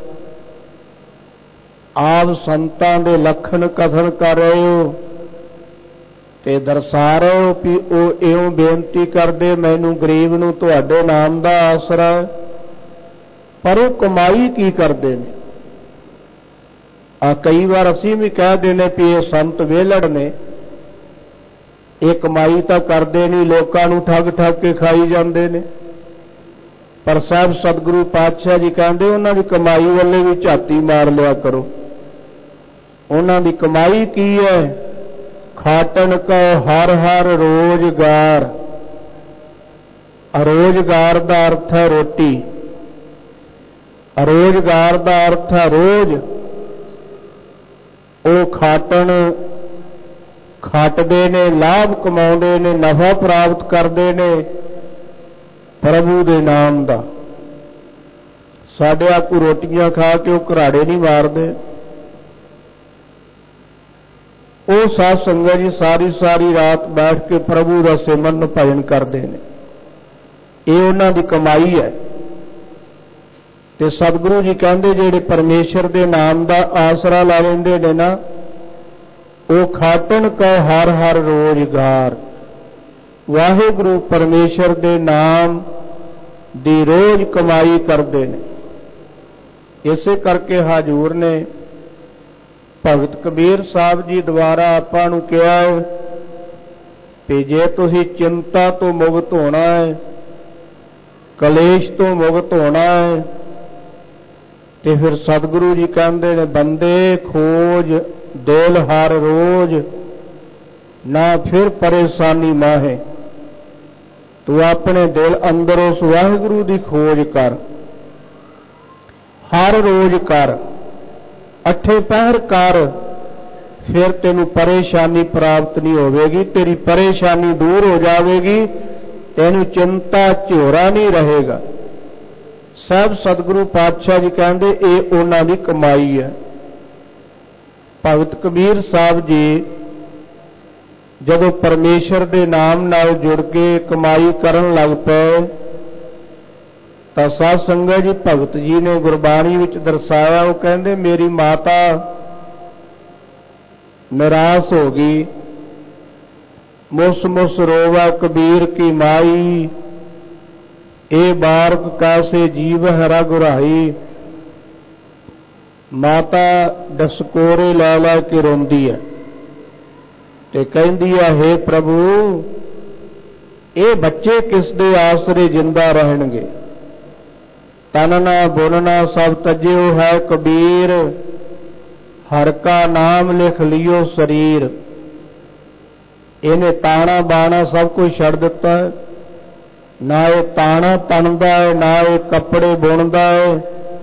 आप संतां दे लखण कथन कर रहे हो ते दर्शा रहे हो कि वो इउं बेनती करदे मैनू गरीब नूं तुहाडे नाम दा आसरा, पर वो कमाई की करदे ने। आ कई बार असी भी कह देने कि ये संत वेलड़ ने, ये कमाई तो करते नहीं, लोगों नूं ठग ठग के खाई जाते ने। पर साहब सतगुरु पातशाह जी कहते उन्हां दी कमाई वाले भी झाती मार लिया करो। उन्हां दी कमाई की है? खाटन का हर हर रोजगार। रोजगार का अर्थ है रोटी, रोजगार का अर्थ है रोज। वो खाटन खाटते ने, लाभ कमाते ने, नफा प्राप्त करते ने प्रभु दे नाम दा। साडे आकू रोटियां खा के वो घराड़े नहीं मारते। वो साध संगत जी सारी सारी रात बैठ के प्रभु का सिमरन भजन करते हैं, ये उन्हां दी कमाई है। ते सतगुरु जी कहते जेड़े परमेश्वर दे नाम दा आसरा ला लेंदे ने ना, वो खाटन का हर हर रोजगार। वाहिगुरु परमेश्वर दे नाम दी रोज कमाई करते हैं। इसे करके हजूर ने भगत कबीर साहब जी द्वारा आपां नूं कहा है कि जे तुसीं चिंता तो मुक्त होना है कलेश तो मुक्त होना है। तो फिर सतगुरु जी कहते ने बंदे खोज दिल हर रोज, ना फिर परेशानी माहे। तू अपने दिल अंदर उस वाहिगुरु की खोज कर, हर रोज कर, अठे पहर कर, फिर तेनू परेशानी प्राप्त नहीं होगी। तेरी परेशानी दूर हो जाएगी, तेनू चिंता झोरा नहीं रहेगा। सब सतगुरु पातशाह जी कहते ये उन्हां दी कमाई है। भगत कबीर साहब जी जदों परमेश्वर के नाम नाल जुड़ के कमाई करन लग पे तो साध संगत जी भगत जी ने गुरबाणी विच दर्शाया। वो कहते मेरी माता निराश हो गई, मुस मुस रोवा कबीर की माई, ए बारक कैसे जीव है रघुराई। माता डसकोरे लै लै के रोंदी है ते कहती है हे प्रभु ये बच्चे किस दे आसरे जिंदा रहणगे। तनना बुनना सब तजियो है कबीर, हर का नाम लिख लियो शरीर। इन्हें ताना बाना सब कुछ छड़ दिता है, ना ये ताना तनदा है, ना ये कपड़े बुनदा है।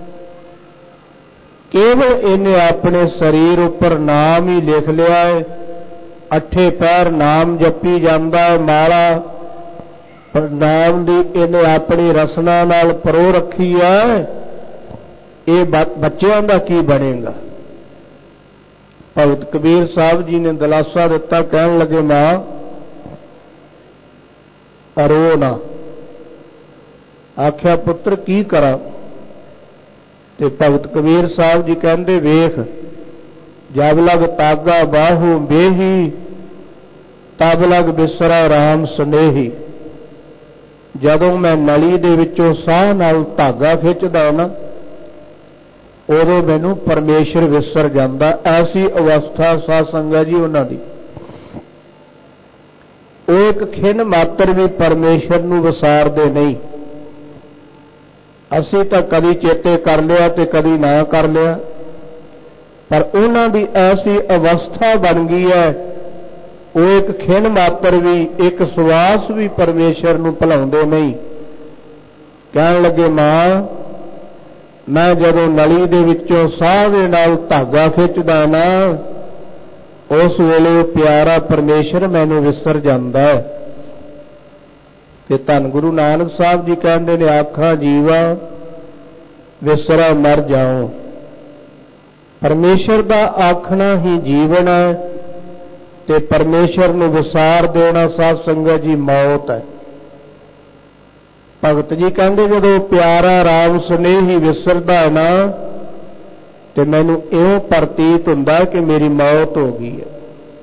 केवल इन्हें अपने शरीर उपर नाम ही लिख लिया है। अठे पैर नाम जपी जाता है, माला पर नाम दी इन्हें अपनी रसना नाल परो रखी है। ये बच्चों का की बनेगा। भगत कबीर साहब जी ने दिलासा दिता, कहन लगे मां रो ना। आख्या पुत्र की करा। ते भगत कबीर साहब जी कहते वेख जब लग तागा बाहू बेही, तब लग बिसरा राम स्नेही। जदों मैं नली दे विचों साह नाल धागा खिंचदा ना उदों मैनू परमेश्वर विसर जांदा। ऐसी अवस्था साध संगत जी उन्हां दी। वो एक खिन मात्र भी परमेश्वर नू विसारदे नहीं। असी तो कभी चेते कर लिया तो कभी ना कर लिया, पर उन्हां दी ऐसी अवस्था बन गई है वो एक खिन मात्र भी, एक सुवास भी परमेश्वर नू भुलाउंदे नहीं। कहन लगे मां मैं जदों नली दे विचों साह दे नाल धागा खिंचदा ना उस वेले प्यारा परमेश्वर मैनू विसर जांदा है। ते धन गुरु नानक साहब जी कहते ने आखा जीवा विसरा मर जाओ। परमेश्वर का आखना ही जीवन है ते परमेश्वर नू विसार देना साध संगत जी मौत है। भगत जी कहते जदों प्यारा राम स्नेही विसरदा है ना ते मैनू इउं प्रतीत हुंदा कि मेरी मौत हो गई है।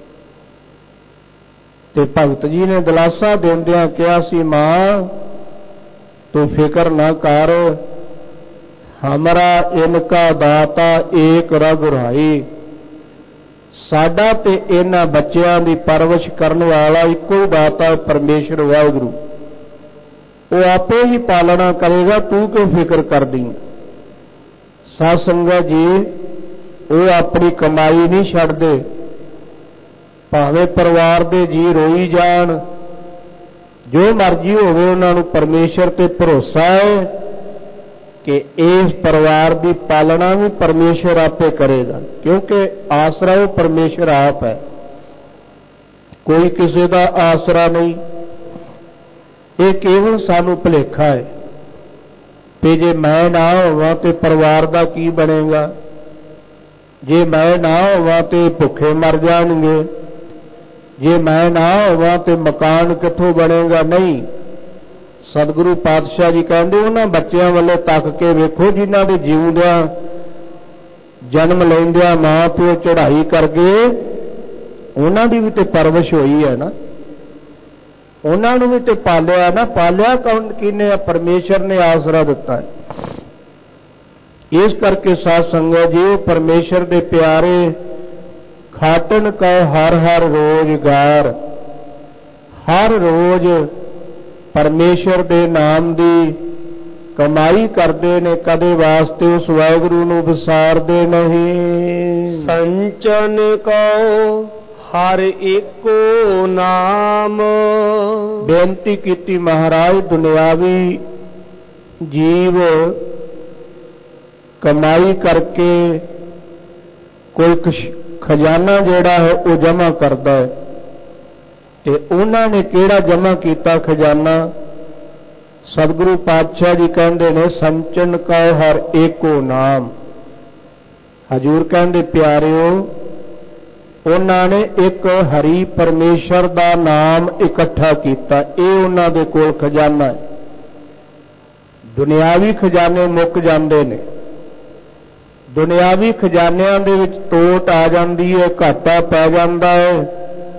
ते भगत जी ने दिलासा देंदियां कहा सी मां तू फिक्र ना कर, हमरा इनका दाता एक रघुराई। साडा ते इन्हां बच्चियां दी परवरिश करन वाला इक्को दाता परमेश्वर वाहिगुरू, वो आपे ही पालना करेगा, तू क्यों फिक्र कर दी। साध संगत जी वो अपनी कमाई नहीं छड्डदे, भावें परिवार दे जी रोई जान, जो मर्जी होवे उन्हां नूं परमेश्वर ते भरोसा है कि इस परिवार की पालना भी परमेश्वर आपे करेगा, क्योंकि आसरा वो परमेश्वर आप है, कोई किसी का आसरा नहीं। ये केवल सानू भुलेखा है कि जे मैं ना होवां ते परिवार का की बनेगा, जे मैं ना होवां ते भुखे मर जाएंगे, जे मैं ना होवां ते मकान कित्थों बनेगा। नहीं, सतगुरु पातशाह जी कहते उन्हां बच्चों वाले तक के वेखो जिन्हां दे जीउंदियां जन्म लैंदियां मां प्यो चढ़ाई कर गए, उन्हां दी भी ते परवरिश होई है ना, उन्हां नूं भी ते पालिया ना। पालिया कौन किने? परमेश्वर ने आसरा दिता है। इस करके साध संगत जी परमेश्वर दे प्यारे खाटन का हर हर रोजगार, हर रोज परमेश्वर दे नाम दी ਕਮਾਈ ਕਰਦੇ ਨੇ, ਕਦੇ ਵਾਸਤੇ ਉਸ ਵਾਹਿਗੁਰੂ ਨੂੰ ਵਿਸਾਰਦੇ ਨਹੀਂ। ਸੰਚਨ ਕਉ ਹਰ ਏਕੋ ਨਾਮ। ਬੇਨਤੀ ਕੀਤੀ ਮਹਾਰਾਜ ਦੁਨਿਆਵੀ ਜੀਵ ਕਮਾਈ ਕਰਕੇ ਕੋਈ ਖਜ਼ਾਨਾ ਜਿਹੜਾ ਹੈ ਉਹ ਜਮ੍ਹਾਂ ਕਰਦਾ ਹੈ, ਤੇ ਉਹਨਾਂ ਨੇ ਕਿਹੜਾ ਜਮ੍ਹਾਂ ਕੀਤਾ ਖਜ਼ਾਨਾ? ਸਤਿਗੁਰੂ ਪਾਤਸ਼ਾਹ ਜੀ ਕਹਿੰਦੇ ਨੇ ਸੰਚਨ ਕਉ ਹਰ ਏਕੋ ਨਾਮ। ਹਜ਼ੂਰ ਕਹਿੰਦੇ ਪਿਆਰਿਓ, ਉਹਨਾਂ ਨੇ ਇੱਕ ਹਰੀ ਪਰਮੇਸ਼ਰ ਦਾ ਨਾਮ ਇਕੱਠਾ ਕੀਤਾ, ਇਹ ਉਹਨਾਂ ਦੇ ਕੋਲ ਖਜ਼ਾਨਾ ਹੈ। ਦੁਨਿਆਵੀ ਖਜ਼ਾਨੇ ਮੁੱਕ ਜਾਂਦੇ ਨੇ, ਦੁਨਿਆਵੀ ਖਜ਼ਾਨਿਆਂ ਦੇ ਵਿੱਚ ਟੋਟ ਆ ਜਾਂਦੀ ਹੈ, ਘਾਟਾ ਪੈ ਜਾਂਦਾ ਹੈ,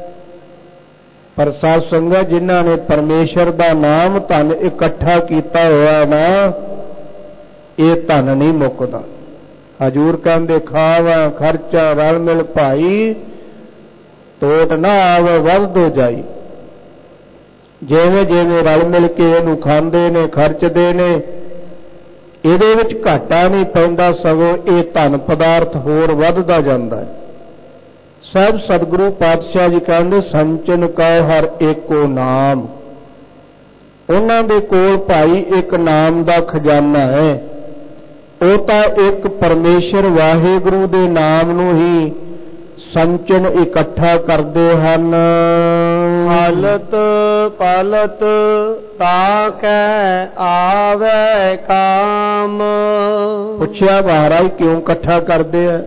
ਪਰ ਸਾਧ ਸੰਗਤ ਜਿਨ੍ਹਾਂ ਨੇ ਪਰਮੇਸ਼ਰ ਦਾ ਨਾਮ ਧਨ ਇਕੱਠਾ ਕੀਤਾ ਹੋਇਆ ਨਾ, ਇਹ ਧਨ ਨਹੀਂ ਮੁੱਕਦਾ। ਹਜ਼ੂਰ ਕਹਿੰਦੇ ਖਾਵਾ ਖਰਚਾ ਰਲ ਮਿਲ ਭਾਈ, ਟੋਟ ਨਾ ਆਵੇ ਵੱਧਦੋ ਜਾਈ। ਜਿਵੇਂ ਜਿਵੇਂ ਰਲ ਮਿਲ ਕੇ ਇਹਨੂੰ ਖਾਂਦੇ ਨੇ, ਖਰਚਦੇ ਨੇ, ਇਹਦੇ ਵਿੱਚ ਘਾਟਾ ਨਹੀਂ ਪੈਂਦਾ, ਸਗੋਂ ਇਹ ਧਨ ਪਦਾਰਥ ਹੋਰ ਵੱਧਦਾ ਜਾਂਦਾ ਹੈ। ਸਭ ਸਤਿਗੁਰੂ ਪਾਤਸ਼ਾਹ ਜੀ ਕਹਿੰਦੇ ਸੰਚਨ ਕਉ ਹਰ ਏਕੋ ਨਾਮ। ਉਹਨਾਂ ਦੇ ਕੋਲ ਭਾਈ ਇੱਕ ਨਾਮ ਦਾ ਖਜ਼ਾਨਾ ਹੈ, ਉਹ ਤਾਂ ਇੱਕ ਪਰਮੇਸ਼ਰ ਵਾਹਿਗੁਰੂ ਦੇ ਨਾਮ ਨੂੰ ਹੀ ਸੰਚਨ ਇਕੱਠਾ ਕਰਦੇ ਹਨ। ਹਾਲਤ ਪਾਲਤ ਤਾਕੈ ਆਵੇ ਕਾਮ। ਪੁੱਛਿਆ ਮਹਾਰਾਜ ਕਿਉਂ ਇਕੱਠਾ ਕਰਦੇ ਆ?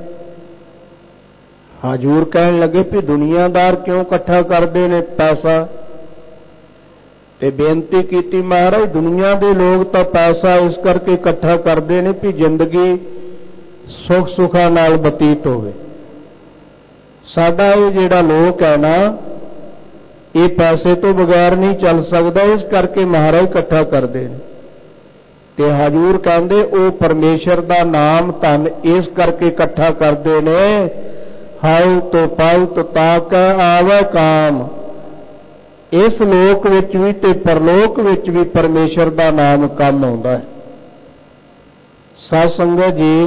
ਹਜ਼ੂਰ ਕਹਿਣ ਲੱਗੇ ਵੀ ਦੁਨੀਆਦਾਰ ਕਿਉਂ ਇਕੱਠਾ ਕਰਦੇ ਨੇ ਪੈਸਾ? ਤੇ ਬੇਨਤੀ ਕੀਤੀ ਮਹਾਰਾਜ ਦੁਨੀਆ ਦੇ ਲੋਕ ਤਾਂ ਪੈਸਾ ਇਸ ਕਰਕੇ ਇਕੱਠਾ ਕਰਦੇ ਨੇ ਵੀ ਜ਼ਿੰਦਗੀ ਸੁੱਖ ਸੁੱਖਾਂ ਨਾਲ ਬਤੀਤ ਹੋਵੇ। ਸਾਡਾ ਇਹ ਜਿਹੜਾ ਲੋਕ ਹੈ ਨਾ, ਇਹ ਪੈਸੇ ਤੋਂ ਬਗੈਰ ਨਹੀਂ ਚੱਲ ਸਕਦਾ, ਇਸ ਕਰਕੇ ਮਹਾਰਾਜ ਇਕੱਠਾ ਕਰਦੇ ਨੇ। ਤੇ ਹਜ਼ੂਰ ਕਹਿੰਦੇ ਉਹ ਪਰਮੇਸ਼ਰ ਦਾ ਨਾਮ ਧਨ ਇਸ ਕਰਕੇ ਇਕੱਠਾ ਕਰਦੇ ਨੇ, ਹਾਉ ਤੋ ਪਾਉਤ ਤਾਕੈ ਆਵੈ ਕਾਮ। ਇਸ ਲੋਕ ਵਿੱਚ ਵੀ ਤੇ ਪਰਲੋਕ ਵਿੱਚ ਵੀ ਪਰਮੇਸ਼ਰ ਦਾ ਨਾਮ ਕੰਮ ਆਉਂਦਾ ਹੈ। ਸਾਧ ਸੰਗਤ ਜੀ,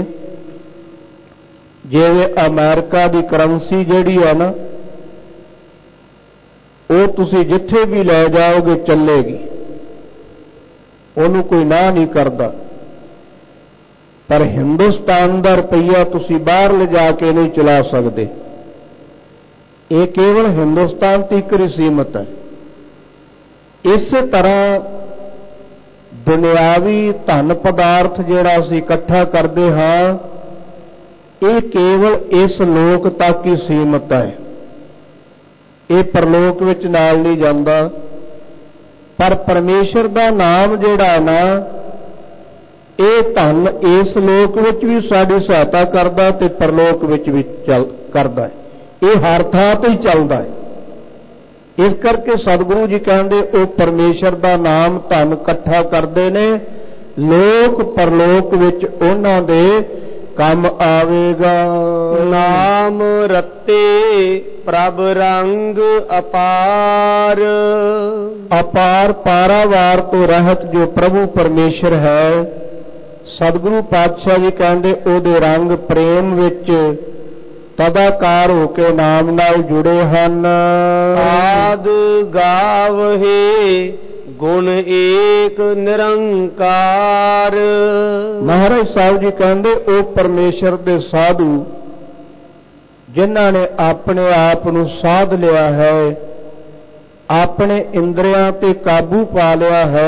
ਜਿਵੇਂ ਅਮਰੀਕਾ ਦੀ ਕਰੰਸੀ ਜਿਹੜੀ ਹੈ ਨਾ, ਉਹ ਤੁਸੀਂ ਜਿੱਥੇ ਵੀ ਲੈ ਜਾਓਗੇ ਚੱਲੇਗੀ, ਉਹਨੂੰ ਕੋਈ ਨਾ ਨਹੀਂ ਕਰਦਾ। ਪਰ ਹਿੰਦੁਸਤਾਨ ਦਾ ਰੁਪਈਆ ਤੁਸੀਂ ਬਾਹਰ ਲਿਜਾ ਕੇ ਨਹੀਂ ਚਲਾ ਸਕਦੇ, ਇਹ ਕੇਵਲ ਹਿੰਦੁਸਤਾਨ ਤੱਕ ਹੀ ਸੀਮਤ ਹੈ। ਇਸੇ ਤਰ੍ਹਾਂ ਦੁਨਿਆਵੀ ਧਨ ਪਦਾਰਥ ਜਿਹੜਾ ਅਸੀਂ ਇਕੱਠਾ ਕਰਦੇ ਹਾਂ, ਇਹ ਕੇਵਲ ਇਸ ਲੋਕ ਤੱਕ ਹੀ ਸੀਮਤ ਹੈ, ਇਹ ਪਰਲੋਕ ਵਿੱਚ ਨਾਲ ਨਹੀਂ ਜਾਂਦਾ। ਪਰ ਪਰਮੇਸ਼ਰ ਦਾ ਨਾਮ ਜਿਹੜਾ ਨਾ, ਇਹ ਧਨ ਇਸ ਲੋਕ ਵਿੱਚ ਵੀ ਸਾਡੀ ਸਹਾਇਤਾ ਕਰਦਾ ਤੇ ਪਰਲੋਕ ਵਿੱਚ ਵੀ ਚੱਲ ਕਰਦਾ ਹੈ, ਇਹ ਹਰ ਥਾਂ ਤੇ ਹੀ ਚੱਲਦਾ ਹੈ। ਇਸ ਕਰਕੇ ਸਤਿਗੁਰੂ ਜੀ ਕਹਿੰਦੇ ਉਹ ਪਰਮੇਸ਼ਰ ਦਾ ਨਾਮ ਧਨ ਇਕੱਠਾ ਕਰਦੇ ਨੇ, ਲੋਕ ਪਰਲੋਕ ਵਿੱਚ ਉਹਨਾਂ ਦੇ ਕੰਮ ਆਵੇਗਾ। ਨਾਮ ਰਤੇ ਪ੍ਰਭ ਰੰਗ ਅਪਾਰ। ਅਪਾਰ ਪਾਰਾਵਾਰ ਤੋਂ ਰਹਿਤ ਜੋ ਪ੍ਰਭੂ ਪਰਮੇਸ਼ਰ ਹੈ, ਸਤਿਗੁਰੂ ਪਾਤਸ਼ਾਹ ਜੀ ਕਹਿੰਦੇ ਉਹਦੇ ਰੰਗ ਪ੍ਰੇਮ ਵਿੱਚ ਤਦਾਕਾਰ ਹੋ ਕੇ ਨਾਮ ਨਾਲ ਜੁੜੇ ਹਨ। ਆਦ ਗਾਵਹੇ ਗੁਣ ਏਕ ਨਿਰੰਕਾਰ। ਮਹਾਰਾਜ ਸਾਹਿਬ ਜੀ ਕਹਿੰਦੇ ਉਹ ਪਰਮੇਸ਼ਰ ਦੇ ਸਾਧੂ ਜਿਨ੍ਹਾਂ ਨੇ ਆਪਣੇ ਆਪ ਨੂੰ ਸਾਧ ਲਿਆ ਹੈ, ਆਪਣੇ ਇੰਦਰੀਆਂ ਤੇ ਕਾਬੂ ਪਾ ਲਿਆ ਹੈ,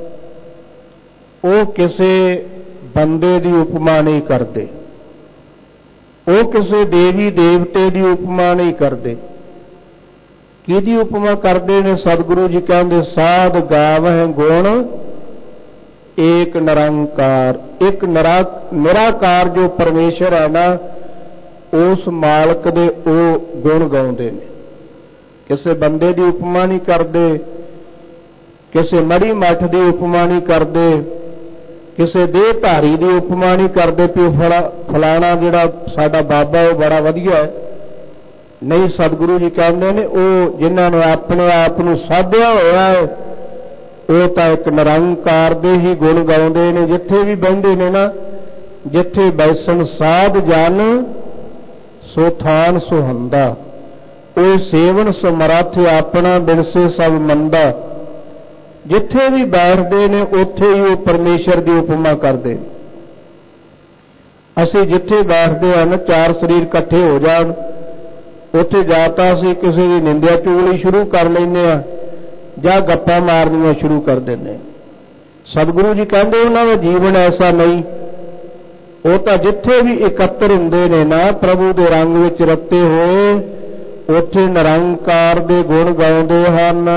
ਉਹ ਕਿਸੇ ਬੰਦੇ ਦੀ ਉਪਮਾ ਨਹੀਂ ਕਰਦੇ, ਉਹ ਕਿਸੇ ਦੇਵੀ ਦੇਵਤੇ ਦੀ ਉਪਮਾ ਨਹੀਂ ਕਰਦੇ। ਕਿਹਦੀ ਉਪਮਾ ਕਰਦੇ ਨੇ? ਸਤਿਗੁਰੂ ਜੀ ਕਹਿੰਦੇ ਸਾਧ ਗਾਵਹਿ ਗੁਣ ਏਕ ਨਿਰੰਕਾਰ। ਇੱਕ ਨਿਰਾਕਾਰ ਜੋ ਪਰਮੇਸ਼ਰ ਹੈ ਨਾ, ਉਸ ਮਾਲਕ ਦੇ ਉਹ ਗੁਣ ਗਾਉਂਦੇ ਨੇ। ਕਿਸੇ ਬੰਦੇ ਦੀ ਉਪਮਾ ਨਹੀਂ ਕਰਦੇ, ਕਿਸੇ ਮੜੀ ਮੱਠ ਦੀ ਉਪਮਾ ਨਹੀਂ ਕਰਦੇ, ਕਿਸੇ ਦੇਹ ਧਾਰੀ ਦੀ ਉਪਮਾ ਨਹੀਂ ਕਰਦੇ ਵੀ ਫਲਾਣਾ ਜਿਹੜਾ ਸਾਡਾ ਬਾਬਾ ਉਹ ਬੜਾ ਵਧੀਆ ਹੈ। ਨਹੀਂ, ਸਤਿਗੁਰੂ ਜੀ ਕਹਿੰਦੇ ਨੇ ਉਹ ਜਿਨ੍ਹਾਂ ਨੇ ਆਪਣੇ ਆਪ ਨੂੰ ਸਾਧਿਆ ਹੋਇਆ ਹੈ, ਉਹ ਤਾਂ ਇੱਕ ਨਿਰੰਕਾਰ ਦੇ ਹੀ ਗੁਣ ਗਾਉਂਦੇ ਨੇ। ਜਿੱਥੇ ਵੀ ਬਹਿੰਦੇ ਨੇ ਨਾ, ਜਿੱਥੇ ਬੈਸਣ ਸਾਧ ਜਨ ਸੋ ਥਾਨ ਸੁਹੰਦਾ, ਉਹ ਸੇਵਨ ਸਮਰੱਥ ਆਪਣਾ ਬਿਨਸੇ ਸਭ ਮੰਦਾ। ਜਿੱਥੇ ਵੀ ਬੈਠਦੇ ਨੇ ਉੱਥੇ ਹੀ ਉਹ ਪਰਮੇਸ਼ਰ ਦੀ ਉਪਮਾ ਕਰਦੇ। ਅਸੀਂ ਜਿੱਥੇ ਬੈਠਦੇ ਹਨ, ਚਾਰ ਸਰੀਰ ਇਕੱਠੇ ਹੋ ਜਾਣ, ਉੱਥੇ ਜਾਂ ਤਾਂ ਅਸੀਂ ਕਿਸੇ ਦੀ ਨਿੰਦਿਆ ਚੁਗਲੀ ਸ਼ੁਰੂ ਕਰ ਲੈਂਦੇ ਹਾਂ ਜਾਂ ਗੱਪਾਂ ਮਾਰਨੀਆਂ ਸ਼ੁਰੂ ਕਰ ਦਿੰਦੇ। ਸਤਿਗੁਰੂ ਜੀ ਕਹਿੰਦੇ ਉਹਨਾਂ ਦਾ ਜੀਵਨ ਐਸਾ ਨਹੀਂ। ਉਹ ਤਾਂ ਜਿੱਥੇ ਵੀ ਇਕੱਤਰ ਹੁੰਦੇ ਨੇ ਨਾ, ਪ੍ਰਭੂ ਦੇ ਰੰਗ ਵਿੱਚ ਰੱਤੇ ਹੋਏ, ਉੱਥੇ ਨਿਰੰਕਾਰ ਦੇ ਗੁਣ ਗਾਉਂਦੇ ਹਨ।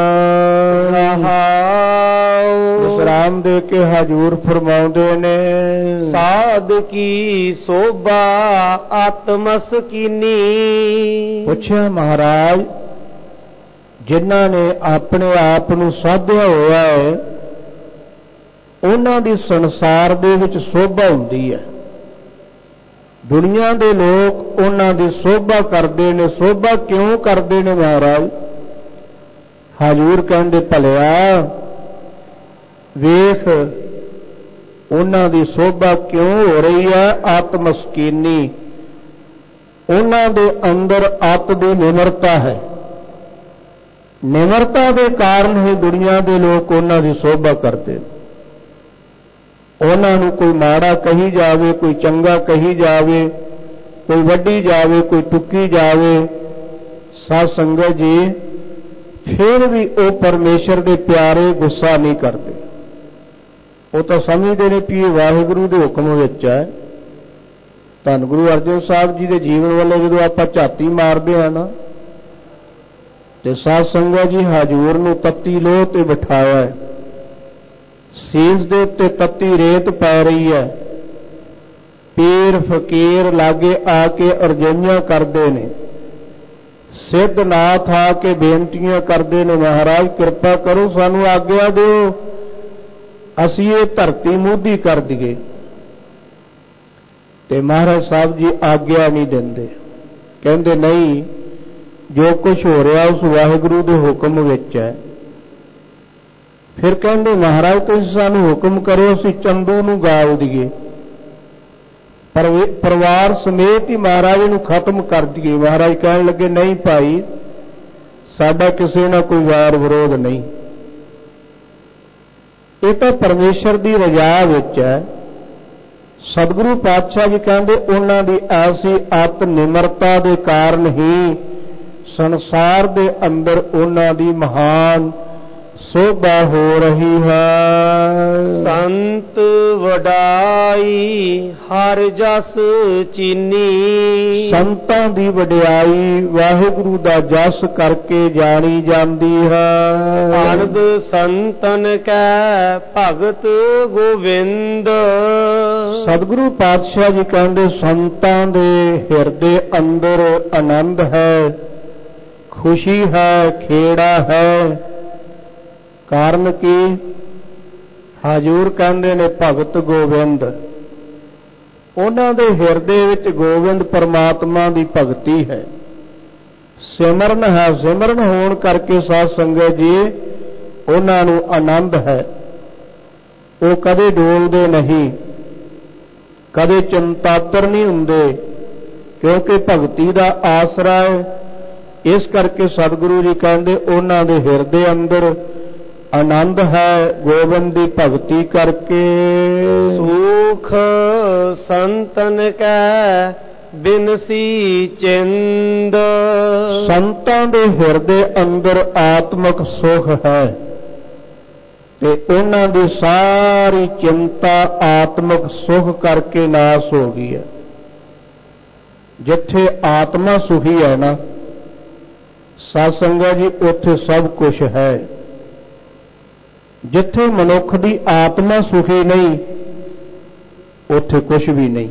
ਵਿਸਰਾਮ ਦੇ ਕੇ ਹਜ਼ੂਰ ਫਰਮਾਉਂਦੇ ਨੇ, ਸਾਧ ਕੀ ਸੋਭਾ ਆਤਮਸ ਕੀਨੀ। ਪੁੱਛਿਆ ਮਹਾਰਾਜ, ਜਿਨ੍ਹਾਂ ਨੇ ਆਪਣੇ ਆਪ ਨੂੰ ਸਾਧਿਆ ਹੋਇਆ ਹੈ, ਉਹਨਾਂ ਦੀ ਸੰਸਾਰ ਦੇ ਵਿੱਚ ਸੋਭਾ ਹੁੰਦੀ ਹੈ। ਦੁਨੀਆ ਦੇ ਲੋਕ ਉਹਨਾਂ ਦੀ ਸੋਭਾ ਕਰਦੇ ਨੇ। ਸੋਭਾ ਕਿਉਂ ਕਰਦੇ ਨੇ ਮਹਾਰਾਜ? ਹਜ਼ੂਰ ਕਹਿੰਦੇ, ਭਲਿਆ ਵੇਖ ਉਹਨਾਂ ਦੀ ਸੋਭਾ ਕਿਉਂ ਹੋ ਰਹੀ ਹੈ? ਆਤਮਸਕੀਨੀ, ਉਹਨਾਂ ਦੇ ਅੰਦਰ ਆਤ ਦੀ ਨਿਮਰਤਾ ਹੈ। ਨਿਮਰਤਾ ਦੇ ਕਾਰਨ ਹੀ ਦੁਨੀਆ ਦੇ ਲੋਕ ਉਹਨਾਂ ਦੀ ਸੋਭਾ ਕਰਦੇ। ਉਹਨਾਂ ਨੂੰ ਕੋਈ ਮਾੜਾ ਕਹੀ ਜਾਵੇ, ਕੋਈ ਚੰਗਾ ਕਹੀ ਜਾਵੇ, ਕੋਈ ਵੱਢੀ ਜਾਵੇ, ਕੋਈ ਟੁੱਕੀ ਜਾਵੇ, ਸਾਧ ਸੰਗਤ ਜੀ, ਫਿਰ ਵੀ ਉਹ ਪਰਮੇਸ਼ਰ ਦੇ ਪਿਆਰੇ ਗੁੱਸਾ ਨਹੀਂ ਕਰਦੇ। ਉਹ ਤਾਂ ਸਮਝਦੇ ਨੇ ਵੀ ਇਹ ਵਾਹਿਗੁਰੂ ਦੇ ਹੁਕਮ ਵਿੱਚ ਹੈ। ਧੰਨ ਗੁਰੂ ਅਰਜਨ ਸਾਹਿਬ ਜੀ ਦੇ ਜੀਵਨ ਵੱਲੋਂ ਜਦੋਂ ਆਪਾਂ ਝਾਤੀ ਮਾਰਦੇ ਹਾਂ ਨਾ, ਤੇ ਸਾਧ ਸੰਗਤ ਜੀ, ਹਜ਼ੂਰ ਨੂੰ ਤੱਤੀ ਲੋਹ ਤੇ ਬਿਠਾਇਆ ਹੈ। ਸੀਸ ਦੇ ਉੱਤੇ ਤੱਤੀ ਰੇਤ ਪੈ ਰਹੀ ਹੈ। ਪੀਰ ਫਕੀਰ ਲਾਗੇ ਆ ਕੇ ਅਰਜ਼ਈਆਂ ਕਰਦੇ ਨੇ। ਸਿੱਧਨਾਥ ਆ ਕੇ ਬੇਨਤੀਆਂ ਕਰਦੇ ਨੇ, ਮਹਾਰਾਜ ਕਿਰਪਾ ਕਰੋ, ਸਾਨੂੰ ਆਗਿਆ ਦਿਓ, ਅਸੀਂ ਇਹ ਧਰਤੀ ਮੂਧੀ ਕਰ ਦਈਏ। ਤੇ ਮਹਾਰਾਜ ਸਾਹਿਬ ਜੀ ਆਗਿਆ ਨਹੀਂ ਦਿੰਦੇ। ਕਹਿੰਦੇ ਨਹੀਂ, ਜੋ ਕੁਝ ਹੋ ਰਿਹਾ ਉਸ ਵਾਹਿਗੁਰੂ ਦੇ ਹੁਕਮ ਵਿੱਚ ਹੈ। ਫਿਰ ਕਹਿੰਦੇ, ਮਹਾਰਾਜ ਤੁਸੀਂ ਸਾਨੂੰ ਹੁਕਮ ਕਰੋ, ਅਸੀਂ ਚੰਦੂ ਨੂੰ ਗਾਲ ਦਈਏ, ਪਰ ਪਰਿਵਾਰ ਸਮੇਤ ਹੀ ਮਹਾਰਾਜ ਨੂੰ ਖਤਮ ਕਰ ਦਈਏ। ਮਹਾਰਾਜ ਕਹਿਣ ਲੱਗੇ, ਨਹੀਂ ਭਾਈ, ਸਾਡਾ ਕਿਸੇ ਨਾਲ ਕੋਈ ਵੈਰ ਵਿਰੋਧ ਨਹੀਂ। ਇਹ ਤਾਂ ਪਰਮੇਸ਼ਰ ਦੀ ਰਜ਼ਾ ਵਿੱਚ ਹੈ। ਸਤਿਗੁਰੂ ਪਾਤਸ਼ਾਹ ਜੀ ਕਹਿੰਦੇ, ਉਹਨਾਂ ਦੀ ਐਸੀ ਆਤ ਨਿਮਰਤਾ ਦੇ ਕਾਰਨ ਹੀ ਸੰਸਾਰ ਦੇ ਅੰਦਰ ਉਹਨਾਂ ਦੀ ਮਹਾਨ ਸੋਭਾ ਹੋ ਰਹੀ ਹੈ। ਸੰਤ ਵਡਾਈ ਹਰ ਜਸ ਚੀਨੀ। ਸੰਤਾਂ ਦੀ ਵਡਿਆਈ ਵਾਹਿਗੁਰੂ ਦਾ ਜਸ ਕਰਕੇ ਜਾਣੀ ਜਾਂਦੀ ਹੈ। ਅਨੰਦ ਸੰਤਨ ਕੈ ਭਗਤ ਗੋਵਿੰਦ। ਸਤਿਗੁਰੂ ਪਾਤਸ਼ਾਹ ਜੀ ਕਹਿੰਦੇ, ਸੰਤਾਂ ਦੇ ਹਿਰਦੇ ਅੰਦਰ ਆਨੰਦ ਹੈ, ਖੁਸ਼ੀ ਹੈ, ਖੇੜਾ ਹੈ। ਕਾਰਨ ਕੀ? ਹਜ਼ੂਰ ਕਹਿੰਦੇ ਨੇ ਭਗਤ ਗੋਬਿੰਦ। ਉਹਨਾਂ ਦੇ ਹਿਰਦੇ ਵਿੱਚ ਗੋਬਿੰਦ ਪਰਮਾਤਮਾ ਦੀ ਭਗਤੀ ਹੈ, ਸਿਮਰਨ ਹੈ। ਸਿਮਰਨ ਹੋਣ ਕਰਕੇ ਸਾਧ ਸੰਗਤ ਜੀ, ਉਹਨਾਂ ਨੂੰ ਆਨੰਦ ਹੈ। ਉਹ ਕਦੇ ਡੋਲਦੇ ਨਹੀਂ, ਕਦੇ ਚਿੰਤਾਤਰ ਨਹੀਂ ਹੁੰਦੇ, ਕਿਉਂਕਿ ਭਗਤੀ ਦਾ ਆਸਰਾ ਹੈ। ਇਸ ਕਰਕੇ ਸਤਿਗੁਰੂ ਜੀ ਕਹਿੰਦੇ, ਉਹਨਾਂ ਦੇ ਹਿਰਦੇ ਅੰਦਰ ਆਨੰਦ ਹੈ ਗੋਬਿੰਦ ਦੀ ਭਗਤੀ ਕਰਕੇ। ਸੁਖ ਸੰਤਨ ਕੈ ਬਿਨਸੀ ਚਿੰਦ। ਸੰਤਾਂ ਦੇ ਹਿਰਦੇ ਅੰਦਰ ਆਤਮਿਕ ਸੁਖ ਹੈ ਤੇ ਉਹਨਾਂ ਦੀ ਸਾਰੀ ਚਿੰਤਾ ਆਤਮਿਕ ਸੁਖ ਕਰਕੇ ਨਾਸ ਹੋ ਗਈ ਹੈ। ਜਿੱਥੇ ਆਤਮਾ ਸੁਖੀ ਹੈ ਨਾ ਸਾਧ ਸੰਗਤ ਜੀ, ਉੱਥੇ ਸਭ ਕੁਝ ਹੈ। ਜਿੱਥੇ ਮਨੁੱਖ ਦੀ ਆਤਮਾ ਸੁਖੀ ਨਹੀਂ, ਉੱਥੇ ਕੁਝ ਵੀ ਨਹੀਂ।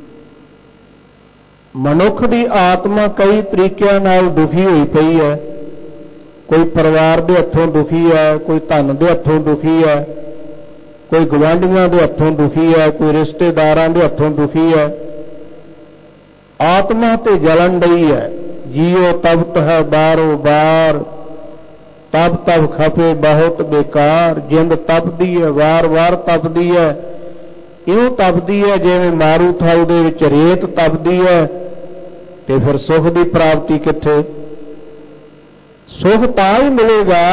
ਮਨੁੱਖ ਦੀ ਆਤਮਾ ਕਈ ਤਰੀਕਿਆਂ ਨਾਲ ਦੁਖੀ ਹੋਈ ਪਈ ਹੈ। ਕੋਈ ਪਰਿਵਾਰ ਦੇ ਹੱਥੋਂ ਦੁਖੀ ਹੈ, ਕੋਈ ਧਨ ਦੇ ਹੱਥੋਂ ਦੁਖੀ ਹੈ, ਕੋਈ ਗੁਆਂਢੀਆਂ ਦੇ ਹੱਥੋਂ ਦੁਖੀ ਹੈ, ਕੋਈ ਰਿਸ਼ਤੇਦਾਰਾਂ ਦੇ ਹੱਥੋਂ ਦੁਖੀ ਹੈ। ਆਤਮਾ ਤੇ ਜਲਨ ਡਈ ਹੈ। ਜੀਓ ਤਪਤ ਹੈ ਬਾਰੋ ਬਾਰ, तप तप खपे बहुत बेकार। जिंद तपदी है, वार वार तपदी है, इउं तपदी है जिवें मारू थाऊ दे विच रेत तपदी है। ते फिर सुख की प्राप्ति कित्थे? सुख तां ही मिलेगा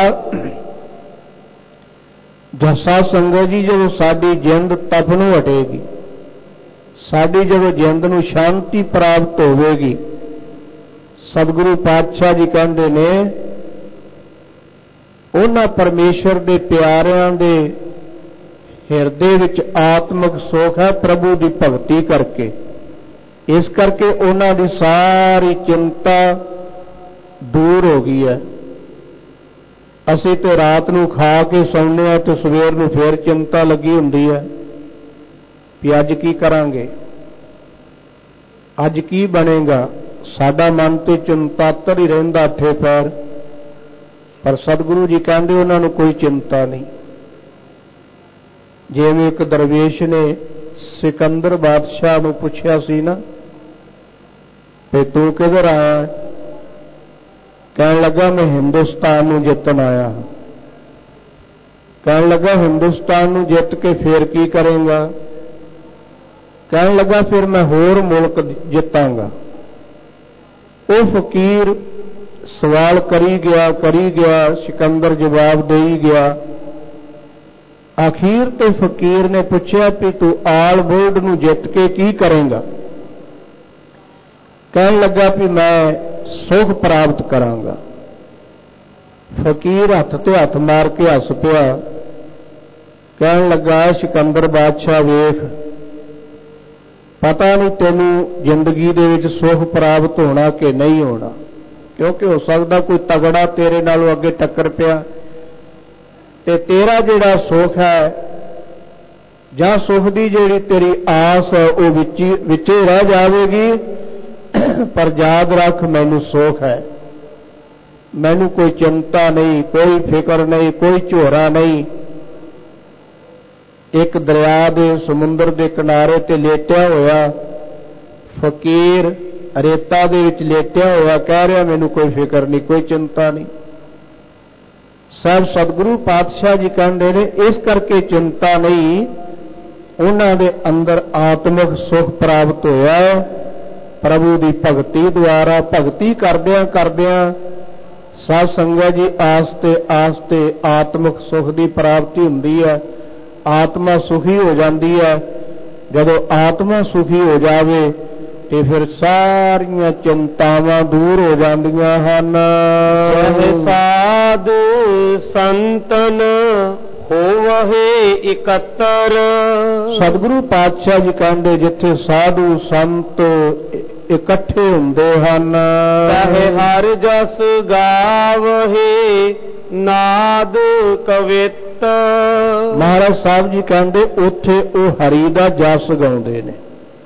जसा संगत जी जदों साडी जिंद तपनों हटेगी, साडी जदों जिंद नूं शांति प्राप्त होवेगी। सतगुरु पातशाह जी कहते ने उन्हां परमेश्वर दे प्यारिआं दे हिरदे विच आत्मक सुख है प्रभु की भगती करके। इस करके उन्हां दी सारी चिंता दूर हो गई है। असीं तो रात नूं खा के सौंने तो सवेर नूं फिर चिंता लगी हुंदी है कि अज की करांगे, अज की बनेगा। साडा मन तो चिंतातर ही रहिंदा अठे पैर। पर सतगुरु जी कहते उन्हां नूं कोई चिंता नहीं। जिवें एक दरवेश ने सिकंदर बादशाह नूं पुछया सी ना ते तू किधर आया? कहन लगा मैं हिंदुस्तान नूं जितन आया हां। कहन लगा हिंदुस्तान नूं जित के फिर की करेंगा? कहन लगा फिर मैं होर मुल्क जितांगा। वो फकीर सवाल करी गया करी गया, सिकंदर जवाब दे ही गया। आखिर ते फकीर ने पूछा कि तू आल बोर्ड नूं जित के की करेंगा? कहन लगा कि मैं सुख प्राप्त करांगा। फकीर हथ ते हथ मार के हस पिया। कहन लगा सिकंदर बादशाह वेख, पता नहीं तेनू जिंदगी दे विच सुख प्राप्त होना कि नहीं होना, क्योंकि हो सकता कोई तगड़ा तेरे नालों अगे टक्कर पिया ते तेरा जिहड़ा सुख है जां सुख दी जिहड़ी तेरी आस है वो विची विचे रह जाएगी। पर याद रख मैनू सुख है, मैनू कोई चिंता नहीं, कोई फिक्र नहीं, कोई झोरा नहीं। एक दरिया दे समुंदर दे किनारे ते लेटिया होया फकीर रेता दे विच लेटिया होया कह रहा मैनू कोई फिक्र नहीं, कोई चिंता नहीं। साहब सतगुरु पातशाह जी कहते ने इस करके चिंता नहीं, उन्हां दे अंदर आत्मिक सुख प्राप्त होया प्रभु की भगती द्वारा। भगती करदियां करदियां साध संगत जी आस्ते आस्ते आत्मिक सुख की प्राप्ति हुंदी है। आत्मा सुखी हो जाती है। जदों आत्मा सुखी हो जावे ते फिर सारियां चिंतावां दूर हो जांदियां हन। साधु संतन होवहे इकत्तर। सतगुरु पातशाह जी कहते जिथे साधु संत इकट्ठे हुंदे हन, कहे हर जस गावहे नाद कवित। महाराज साहब जी कहते उथे वो हरि दा जस गाउंदे ने,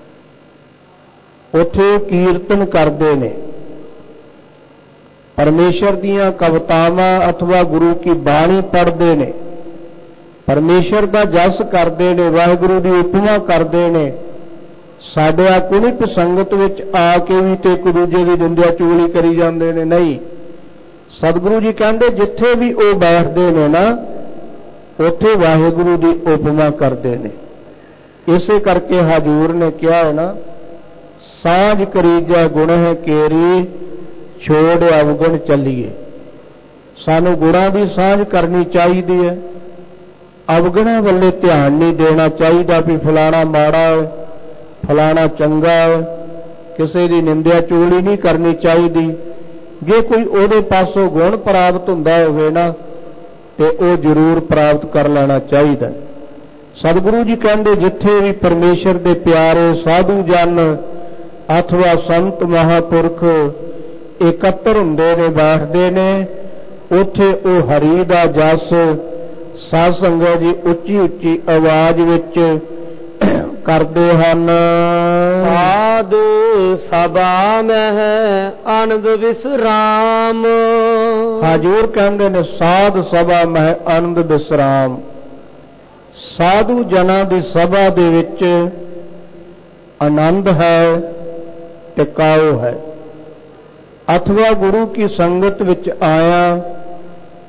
उथे कीर्तन करते ने, परमेश्वर दीयां कवितावां अथवा गुरु की बाणी पढ़ते ने, परमेश्वर का जस करते ने, वाहिगुरु की उपमा करते ने। साडे आ कुणित संगत विच आके भी ते एक दूजे की निंदा चुगली करी जाते ने। नहीं, सतगुरु जी कहते जिथे भी वो बैठते ने ना उथे वाहिगुरु की उपमा करते ने। इसे करके हजूर ने कहा है ना, साझ करीजा गुण है केरी छोड़ अवगुण चलीए। सानू गुणा की साझ करनी चाहिए है, अवगुणा वाले ध्यान नहीं देना चाहिए भी फलाना माड़ा है फलाना चंगा है। किसी की निंदा चुगली नहीं करनी चाहिए। जे कोई उहदे पासों गुण प्राप्त हुंदा होवे ना ते वो जरूर प्राप्त कर लेना चाहिए। सतगुरु जी कहते जिथे भी परमेश्वर के प्यारे साधु जन अथवा संत महापुरख एकत्र हुंदे ने बैठते ने उथे वो हरि दा जस साध संगत जी उच्ची उच्ची आवाज विच करते हन। साधु सभा में आनंद विश्राम। हजूर कहते ने साध सभा में आनंद विश्राम। साधु जना की सभा दे विच आनंद है, टिकाऊ है। अथवा गुरु की संगत विच आया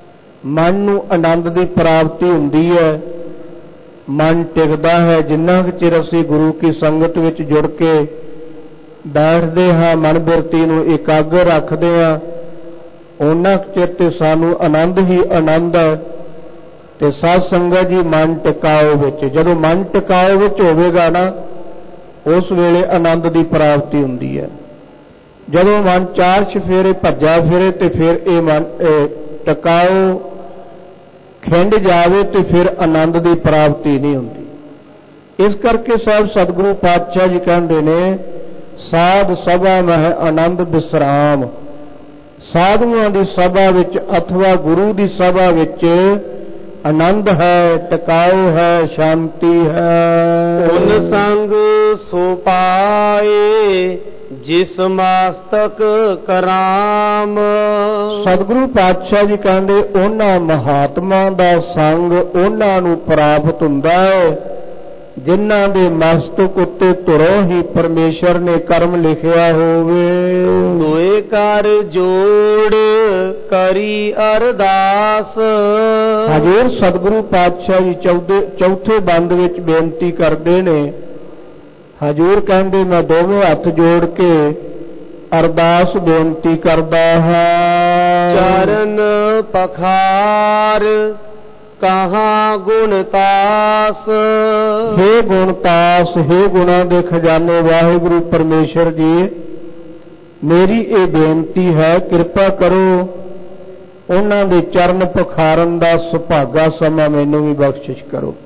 ਮਨ ਨੂੰ ਆਨੰਦ ਦੀ ਪ੍ਰਾਪਤੀ ਹੁੰਦੀ ਹੈ, ਮਨ ਟਿਕਦਾ ਹੈ। ਜਿੰਨਾ ਕੁ ਚਿਰ ਅਸੀਂ ਗੁਰੂ ਕੀ ਸੰਗਤ ਵਿੱਚ ਜੁੜ ਕੇ ਬੈਠਦੇ ਹਾਂ, ਮਨ ਬਿਰਤੀ ਨੂੰ ਇਕਾਗਰ ਰੱਖਦੇ ਹਾਂ, ਉਹਨਾਂ ਕੁ ਚਿਰ ਤੇ ਸਾਨੂੰ ਆਨੰਦ ਹੀ ਆਨੰਦ ਹੈ। ਤੇ ਸਾਧ ਸੰਗਤ ਜੀ, ਮਨ ਟਿਕਾਓ ਵਿੱਚ, ਜਦੋਂ ਮਨ ਟਿਕਾਓ ਵਿੱਚ ਹੋਵੇਗਾ ਨਾ, ਉਸ ਵੇਲੇ ਆਨੰਦ ਦੀ ਪ੍ਰਾਪਤੀ ਹੁੰਦੀ ਹੈ। ਜਦੋਂ ਮਨ ਚਾਰ ਚੁਫੇਰੇ ਭੱਜਾ ਫਿਰੇ ਤੇ ਫਿਰ ਇਹ ਮਨ ਟਿਕਾਓ ਖਿੰਡ ਜਾਵੇ ਤੇ ਫਿਰ ਆਨੰਦ ਦੀ ਪ੍ਰਾਪਤੀ ਨਹੀਂ ਹੁੰਦੀ। ਇਸ ਕਰਕੇ ਸਾਹਿਬ ਸਤਿਗੁਰੂ ਪਾਤਸ਼ਾਹ ਜੀ ਕਹਿੰਦੇ ਨੇ, ਸਾਧ ਸਭਾ ਮਹਿ ਆਨੰਦ ਵਿਸਰਾਮ। ਸਾਧੂਆਂ ਦੀ ਸਭਾ ਵਿੱਚ ਅਥਵਾ ਗੁਰੂ ਦੀ ਸਭਾ ਵਿੱਚ ਆਨੰਦ ਹੈ, ਟਿਕਾਓ ਹੈ, ਸ਼ਾਂਤੀ ਹੈ। ਉਨ ਸੰਗ ਸੋ ਪਾਏ ਜਿਸ ਮਸਤਕ ਕਰਾਮ। ਸਤਿਗੁਰੂ ਪਾਤਸ਼ਾਹ ਜੀ ਕਹਿੰਦੇ, ਉਹਨਾਂ ਮਹਾਤਮਾ ਦਾ ਸੰਗ ਉਹਨਾਂ ਨੂੰ ਪ੍ਰਾਪਤ ਹੁੰਦਾ ਹੈ ਜਿਨ੍ਹਾਂ ਦੇ ਮਸਤਕ ਉੱਤੇ ਧੁਰੋਂ ਹੀ ਪਰਮੇਸ਼ਰ ਨੇ ਕਰਮ ਲਿਖਿਆ ਹੋਵੇ। ਦੋਏ ਕਰ ਜੋੜ ਕਰੀ ਅਰਦਾਸ। ਹਜ਼ੂਰ ਸਤਿਗੁਰੂ ਪਾਤਸ਼ਾਹ ਜੀ ਚੌਥੇ ਚੌਥੇ ਬੰਦ ਵਿੱਚ ਬੇਨਤੀ ਕਰਦੇ ਨੇ। ਹਜ਼ੂਰ ਕਹਿੰਦੇ, ਮੈਂ ਦੋਵੇਂ ਹੱਥ ਜੋੜ ਕੇ ਅਰਦਾਸ ਬੇਨਤੀ ਕਰਦਾ ਹਾਂ। ਚਰਨ ਪਖਾਰ ਕਹਾਂ ਗੁਣਤਾਸ। ਹੇ ਗੁਣਤਾਸ, ਹੇ ਗੁਣਾਂ ਦੇ ਖਜ਼ਾਨੇ ਵਾਹਿਗੁਰੂ ਪਰਮੇਸ਼ਰ ਜੀ, ਮੇਰੀ ਇਹ ਬੇਨਤੀ ਹੈ, ਕਿਰਪਾ ਕਰੋ ਉਹਨਾਂ ਦੇ ਚਰਨ ਪਖਾਰਨ ਦਾ ਸੁਭਾਗਾ ਸਮਾਂ ਮੈਨੂੰ ਵੀ ਬਖਸ਼ਿਸ਼ ਕਰੋ।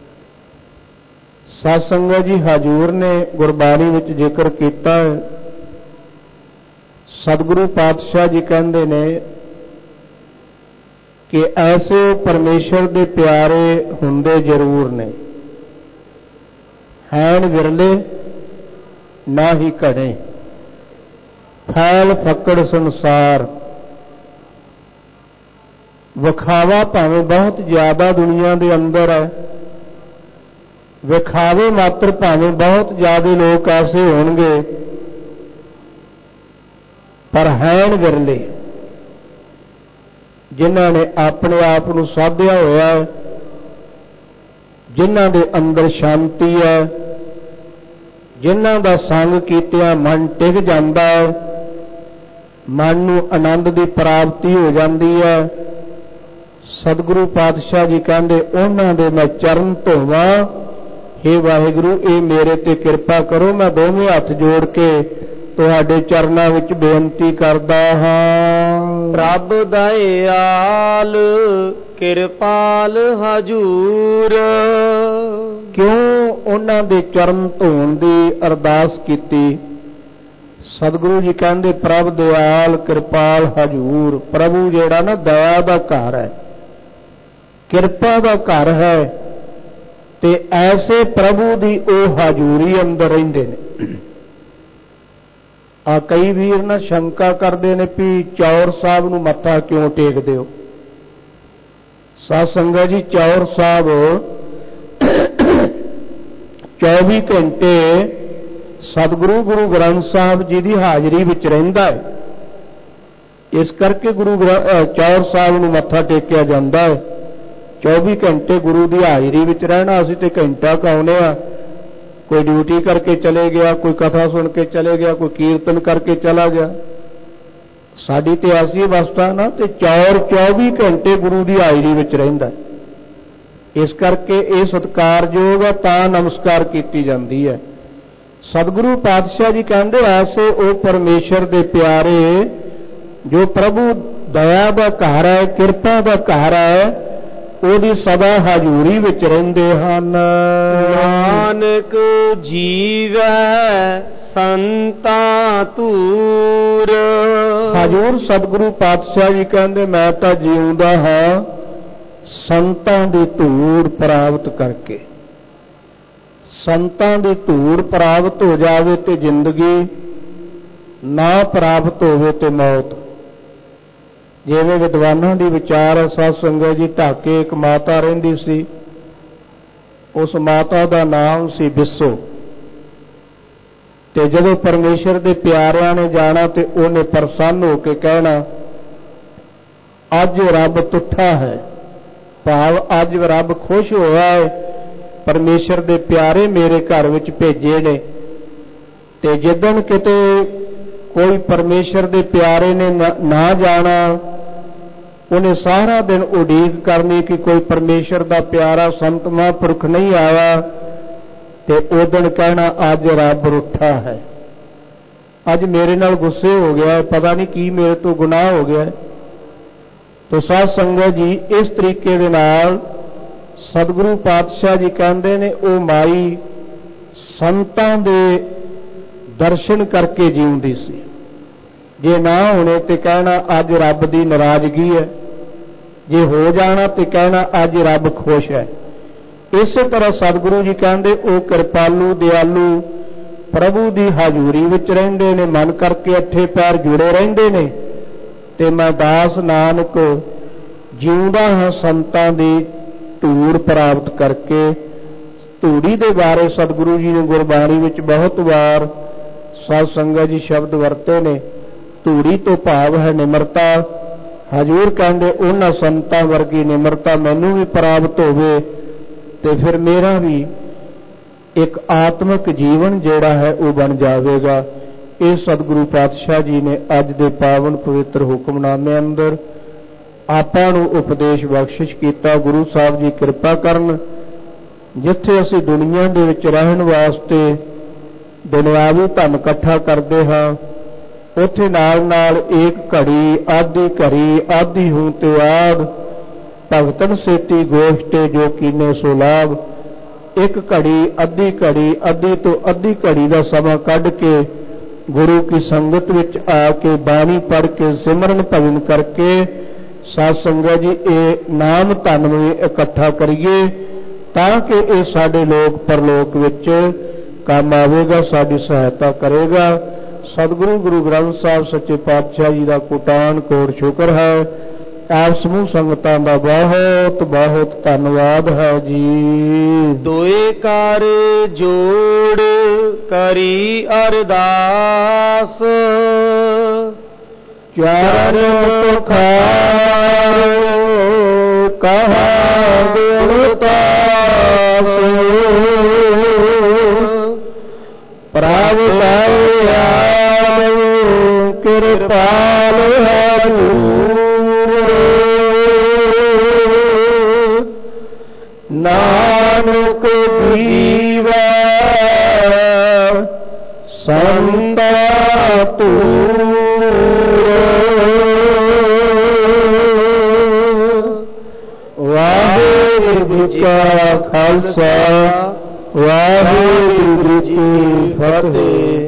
ਸਾਧ ਸੰਗਤ ਜੀ, ਹਜ਼ੂਰ ਨੇ ਗੁਰਬਾਣੀ ਵਿੱਚ ਜ਼ਿਕਰ ਕੀਤਾ ਹੈ। ਸਤਿਗੁਰੂ ਪਾਤਸ਼ਾਹ ਜੀ ਕਹਿੰਦੇ ਨੇ ਕਿ ਐਸੇ ਪਰਮੇਸ਼ਰ ਦੇ ਪਿਆਰੇ ਹੁੰਦੇ ਜ਼ਰੂਰ ਨੇ, ਹੈਨ ਵਿਰਲੇ ਨਾ ਹੀ ਘੜੇ, ਫੈਲ ਫੱਕੜ ਸੰਸਾਰ। ਵਿਖਾਵਾ ਭਾਵੇਂ ਬਹੁਤ ਜ਼ਿਆਦਾ ਦੁਨੀਆ ਦੇ ਅੰਦਰ ਹੈ, ਵਿਖਾਵੇ ਮਾਤਰ ਭਾਵੇਂ ਬਹੁਤ ਜ਼ਿਆਦਾ ਲੋਕ ਐਸੇ ਹੋਣਗੇ, ਪਰ ਹੈਨ ਵਿਰਲੇ ਜਿਨ੍ਹਾਂ ਨੇ ਆਪਣੇ ਆਪ ਨੂੰ ਸਾਧਿਆ ਹੋਇਆ ਹੈ, ਜਿਨ੍ਹਾਂ ਦੇ ਅੰਦਰ ਸ਼ਾਂਤੀ ਹੈ, ਜਿਨ੍ਹਾਂ ਦਾ ਸੰਗ ਕੀਤਿਆਂ ਮਨ ਟਿਕ ਜਾਂਦਾ ਹੈ, ਮਨ ਨੂੰ ਆਨੰਦ ਦੀ ਪ੍ਰਾਪਤੀ ਹੋ ਜਾਂਦੀ ਹੈ। ਸਤਿਗੁਰੂ ਪਾਤਸ਼ਾਹ ਜੀ ਕਹਿੰਦੇ, ਉਹਨਾਂ ਦੇ ਮੈਂ ਚਰਨ ਧੋਵਾਂ। ਹੇ ਵਾਹਿਗੁਰੂ, ਇਹ ਮੇਰੇ ਤੇ ਕਿਰਪਾ ਕਰੋ। ਮੈਂ ਦੋਵੇਂ ਹੱਥ ਜੋੜ ਕੇ ਤੁਹਾਡੇ ਚਰਨਾਂ ਵਿੱਚ ਬੇਨਤੀ ਕਰਦਾ ਹਾਂ। ਪ੍ਰਭ ਦਇਆਲ ਕਿਰਪਾਲ ਹਜੂਰ। ਕਿਉਂ ਉਹਨਾਂ ਦੇ ਚਰਨ ਧੋਣ ਦੀ ਅਰਦਾਸ ਕੀਤੀ? ਸਤਿਗੁਰੂ ਜੀ ਕਹਿੰਦੇ, ਪ੍ਰਭ ਦਇਆਲ ਕਿਰਪਾਲ ਹਜੂਰ। ਪ੍ਰਭੂ ਜਿਹੜਾ ਨਾ ਦਇਆ ਦਾ ਘਰ ਹੈ, ਕਿਰਪਾ ਦਾ ਘਰ ਹੈ, ਤੇ ਐਸੇ ਪ੍ਰਭੂ ਦੀ ਉਹ ਹਜ਼ੂਰੀ ਅੰਦਰ ਰਹਿੰਦੇ ਨੇ। ਆ ਕਈ ਵੀਰ ਨਾ ਸ਼ੰਕਾ ਕਰਦੇ ਨੇ ਵੀ ਚੌਰ ਸਾਹਿਬ ਨੂੰ ਮੱਥਾ ਕਿਉਂ ਟੇਕਦੇ ਹੋ? ਸਾਧ ਸੰਗਤ ਜੀ, ਚੌਰ ਸਾਹਿਬ ਚੌਵੀ ਘੰਟੇ ਸਤਿਗੁਰੂ ਗੁਰੂ ਗ੍ਰੰਥ ਸਾਹਿਬ ਜੀ ਦੀ ਹਾਜ਼ਰੀ ਵਿੱਚ ਰਹਿੰਦਾ ਹੈ। ਇਸ ਕਰਕੇ ਗੁਰੂ ਚੌਰ ਸਾਹਿਬ ਨੂੰ ਮੱਥਾ ਟੇਕਿਆ ਜਾਂਦਾ ਹੈ। ਚੌਵੀ ਘੰਟੇ ਗੁਰੂ ਦੀ ਹਾਜ਼ਰੀ ਵਿੱਚ ਰਹਿਣਾ। ਅਸੀਂ ਤੇ ਘੰਟਾ ਕਾਉਂਦੇ ਆ, ਕੋਈ ਡਿਊਟੀ ਕਰਕੇ ਚਲੇ ਗਿਆ, ਕੋਈ ਕਥਾ ਸੁਣ ਕੇ ਚਲੇ ਗਿਆ, ਕੋਈ ਕੀਰਤਨ ਕਰਕੇ ਚਲਾ ਗਿਆ। ਸਾਡੀ ਤੇ ਐਸੀ ਅਵਸਥਾ ਨਾ, ਤੇ ਚੌਰ ਚੌਵੀ ਘੰਟੇ ਗੁਰੂ ਦੀ ਹਾਜ਼ਰੀ ਵਿੱਚ ਰਹਿੰਦਾ। ਇਸ ਕਰਕੇ ਇਹ ਸਤਿਕਾਰਯੋਗ ਹੈ, ਤਾਂ ਨਮਸਕਾਰ ਕੀਤੀ ਜਾਂਦੀ ਹੈ। ਸਤਿਗੁਰੂ ਪਾਤਸ਼ਾਹ ਜੀ ਕਹਿੰਦੇ, ਐਸੇ ਉਹ ਪਰਮੇਸ਼ਰ ਦੇ ਪਿਆਰੇ ਜੋ ਪ੍ਰਭੂ ਦਇਆ ਦਾ ਘਰ ਹੈ, ਕਿਰਪਾ ਦਾ ਘਰ ਹੈ, ਉਹਦੀ ਸਦਾ ਹਜ਼ੂਰੀ ਵਿੱਚ ਰਹਿੰਦੇ ਹਨ। ਨਾਨਕ ਜੀਵੈ ਸੰਤਾਂ ਧੂਰ। ਹਜ਼ੂਰ ਸਤਿਗੁਰੂ ਪਾਤਸ਼ਾਹ ਜੀ ਕਹਿੰਦੇ, ਮੈਂ ਤਾਂ ਜਿਉਂਦਾ ਹਾਂ ਸੰਤਾਂ ਦੀ ਧੂੜ ਪ੍ਰਾਪਤ ਕਰਕੇ। ਸੰਤਾਂ ਦੀ ਧੂੜ ਪ੍ਰਾਪਤ ਹੋ ਜਾਵੇ ਤੇ ਜ਼ਿੰਦਗੀ, ਨਾ ਪ੍ਰਾਪਤ ਹੋਵੇ ਤੇ ਮੌਤ। ਜਿਵੇਂ ਵਿਦਵਾਨਾਂ ਦੀ ਵਿਚਾਰ ਹੈ, ਸਾਧ ਸੰਗਤ ਜੀ, ਢਾਕੇ ਇੱਕ ਮਾਤਾ ਰਹਿੰਦੀ ਸੀ। ਉਸ ਮਾਤਾ ਦਾ ਨਾਮ ਸੀ ਬਿੱਸੋ। ਤੇ ਜਦੋਂ ਪਰਮੇਸ਼ਰ ਦੇ ਪਿਆਰਿਆਂ ਨੇ ਜਾਣਾ ਤੇ ਉਹਨੇ ਪ੍ਰਸੰਨ ਹੋ ਕੇ ਕਹਿਣਾ, अज रब तुठा है, भाव अज रब खुश होया है, परमेश्वर दे प्यारे मेरे घर विच भेजे ने। ते जिदन किते कोई परमेश्वर दे प्यारे ने ना जाना, उन्हें सारा दिन उड़ीक करनी कि कोई परमेश्वर दा प्यारा संत महापुरख नहीं आया, ते उदन कहना अज रब रूठा है, अज मेरे नाल गुस्से हो गया है, पता नहीं की मेरे तो गुनाह हो गया है। तो साध संगत जी इस तरीके दे नाल सतगुरु पातशाह जी कहते ने ओ माई संतां दे दर्शन करके जीउंदी सी, जे ना होने ते कहना अज रब दी नाराजगी है, जे हो जाना ते कहना अज रब खुश है। इस तरह सतगुरु जी कहते ओ कृपालू दयालु प्रभु दी हजूरी विच रहिंदे ने, मन करके अठे पैर जुड़े रहिंदे ने। ते मैं दास नानक जिउंदा हां संतां दी धूड़ प्राप्त करके। धूड़ी दे बारे सतगुरु जी ने गुरबाणी विच बहुत बार साध संगत जी शब्द वरते ने। धूड़ी तो भाव है निमरता। हजूर कहंदे उन्हां संतां वर्गी निमरता मैनूं भी प्राप्त होवे ते फिर मेरा भी एक आत्मिक जीवन जिहड़ा है वो बन जाएगा। ये सतगुरु पातशाह जी ने अज दे पावन पवित्र हुक्मनामे अंदर आपां नूं उपदेश बख्शिश कीता। गुरु साहब जी कृपा करन, जिथे असीं दुनिया दे विच रहण वास्ते दुनियावी धन इकट्ठा करते हाँ, उत्थे नाल नाल एक घड़ी आधी घड़ी आधी हूं ते आद भगतन सेती गोष्ठे जो कीने सो लाभ। एक घड़ी अद्धी घड़ी अद्धी तो अद्धी घड़ी का समा कढ़ के गुरु की संगत विच आके बाणी पढ़ के सिमरन भजन करके साध संगत जी ये नाम धन में इकट्ठा करिए ताकि ये साडे लोक परलोक विच काम आवेगा, साडी सहायता करेगा। सतगुरु गुरु ग्रंथ साहब सच्चे पातशाह जी का कोटान कोट शुक्र है। आप समूह संगतां दा बहुत बहुत धन्यवाद है जी। दोए कर जोड़ करी अरदास, चरण पखार कहा गुणतास, प्रभ दयाल कृपाल है नानक जीवा संता तूर। वाहिगुरू जी का खालसा, वाहिगुरू जी की फतेह।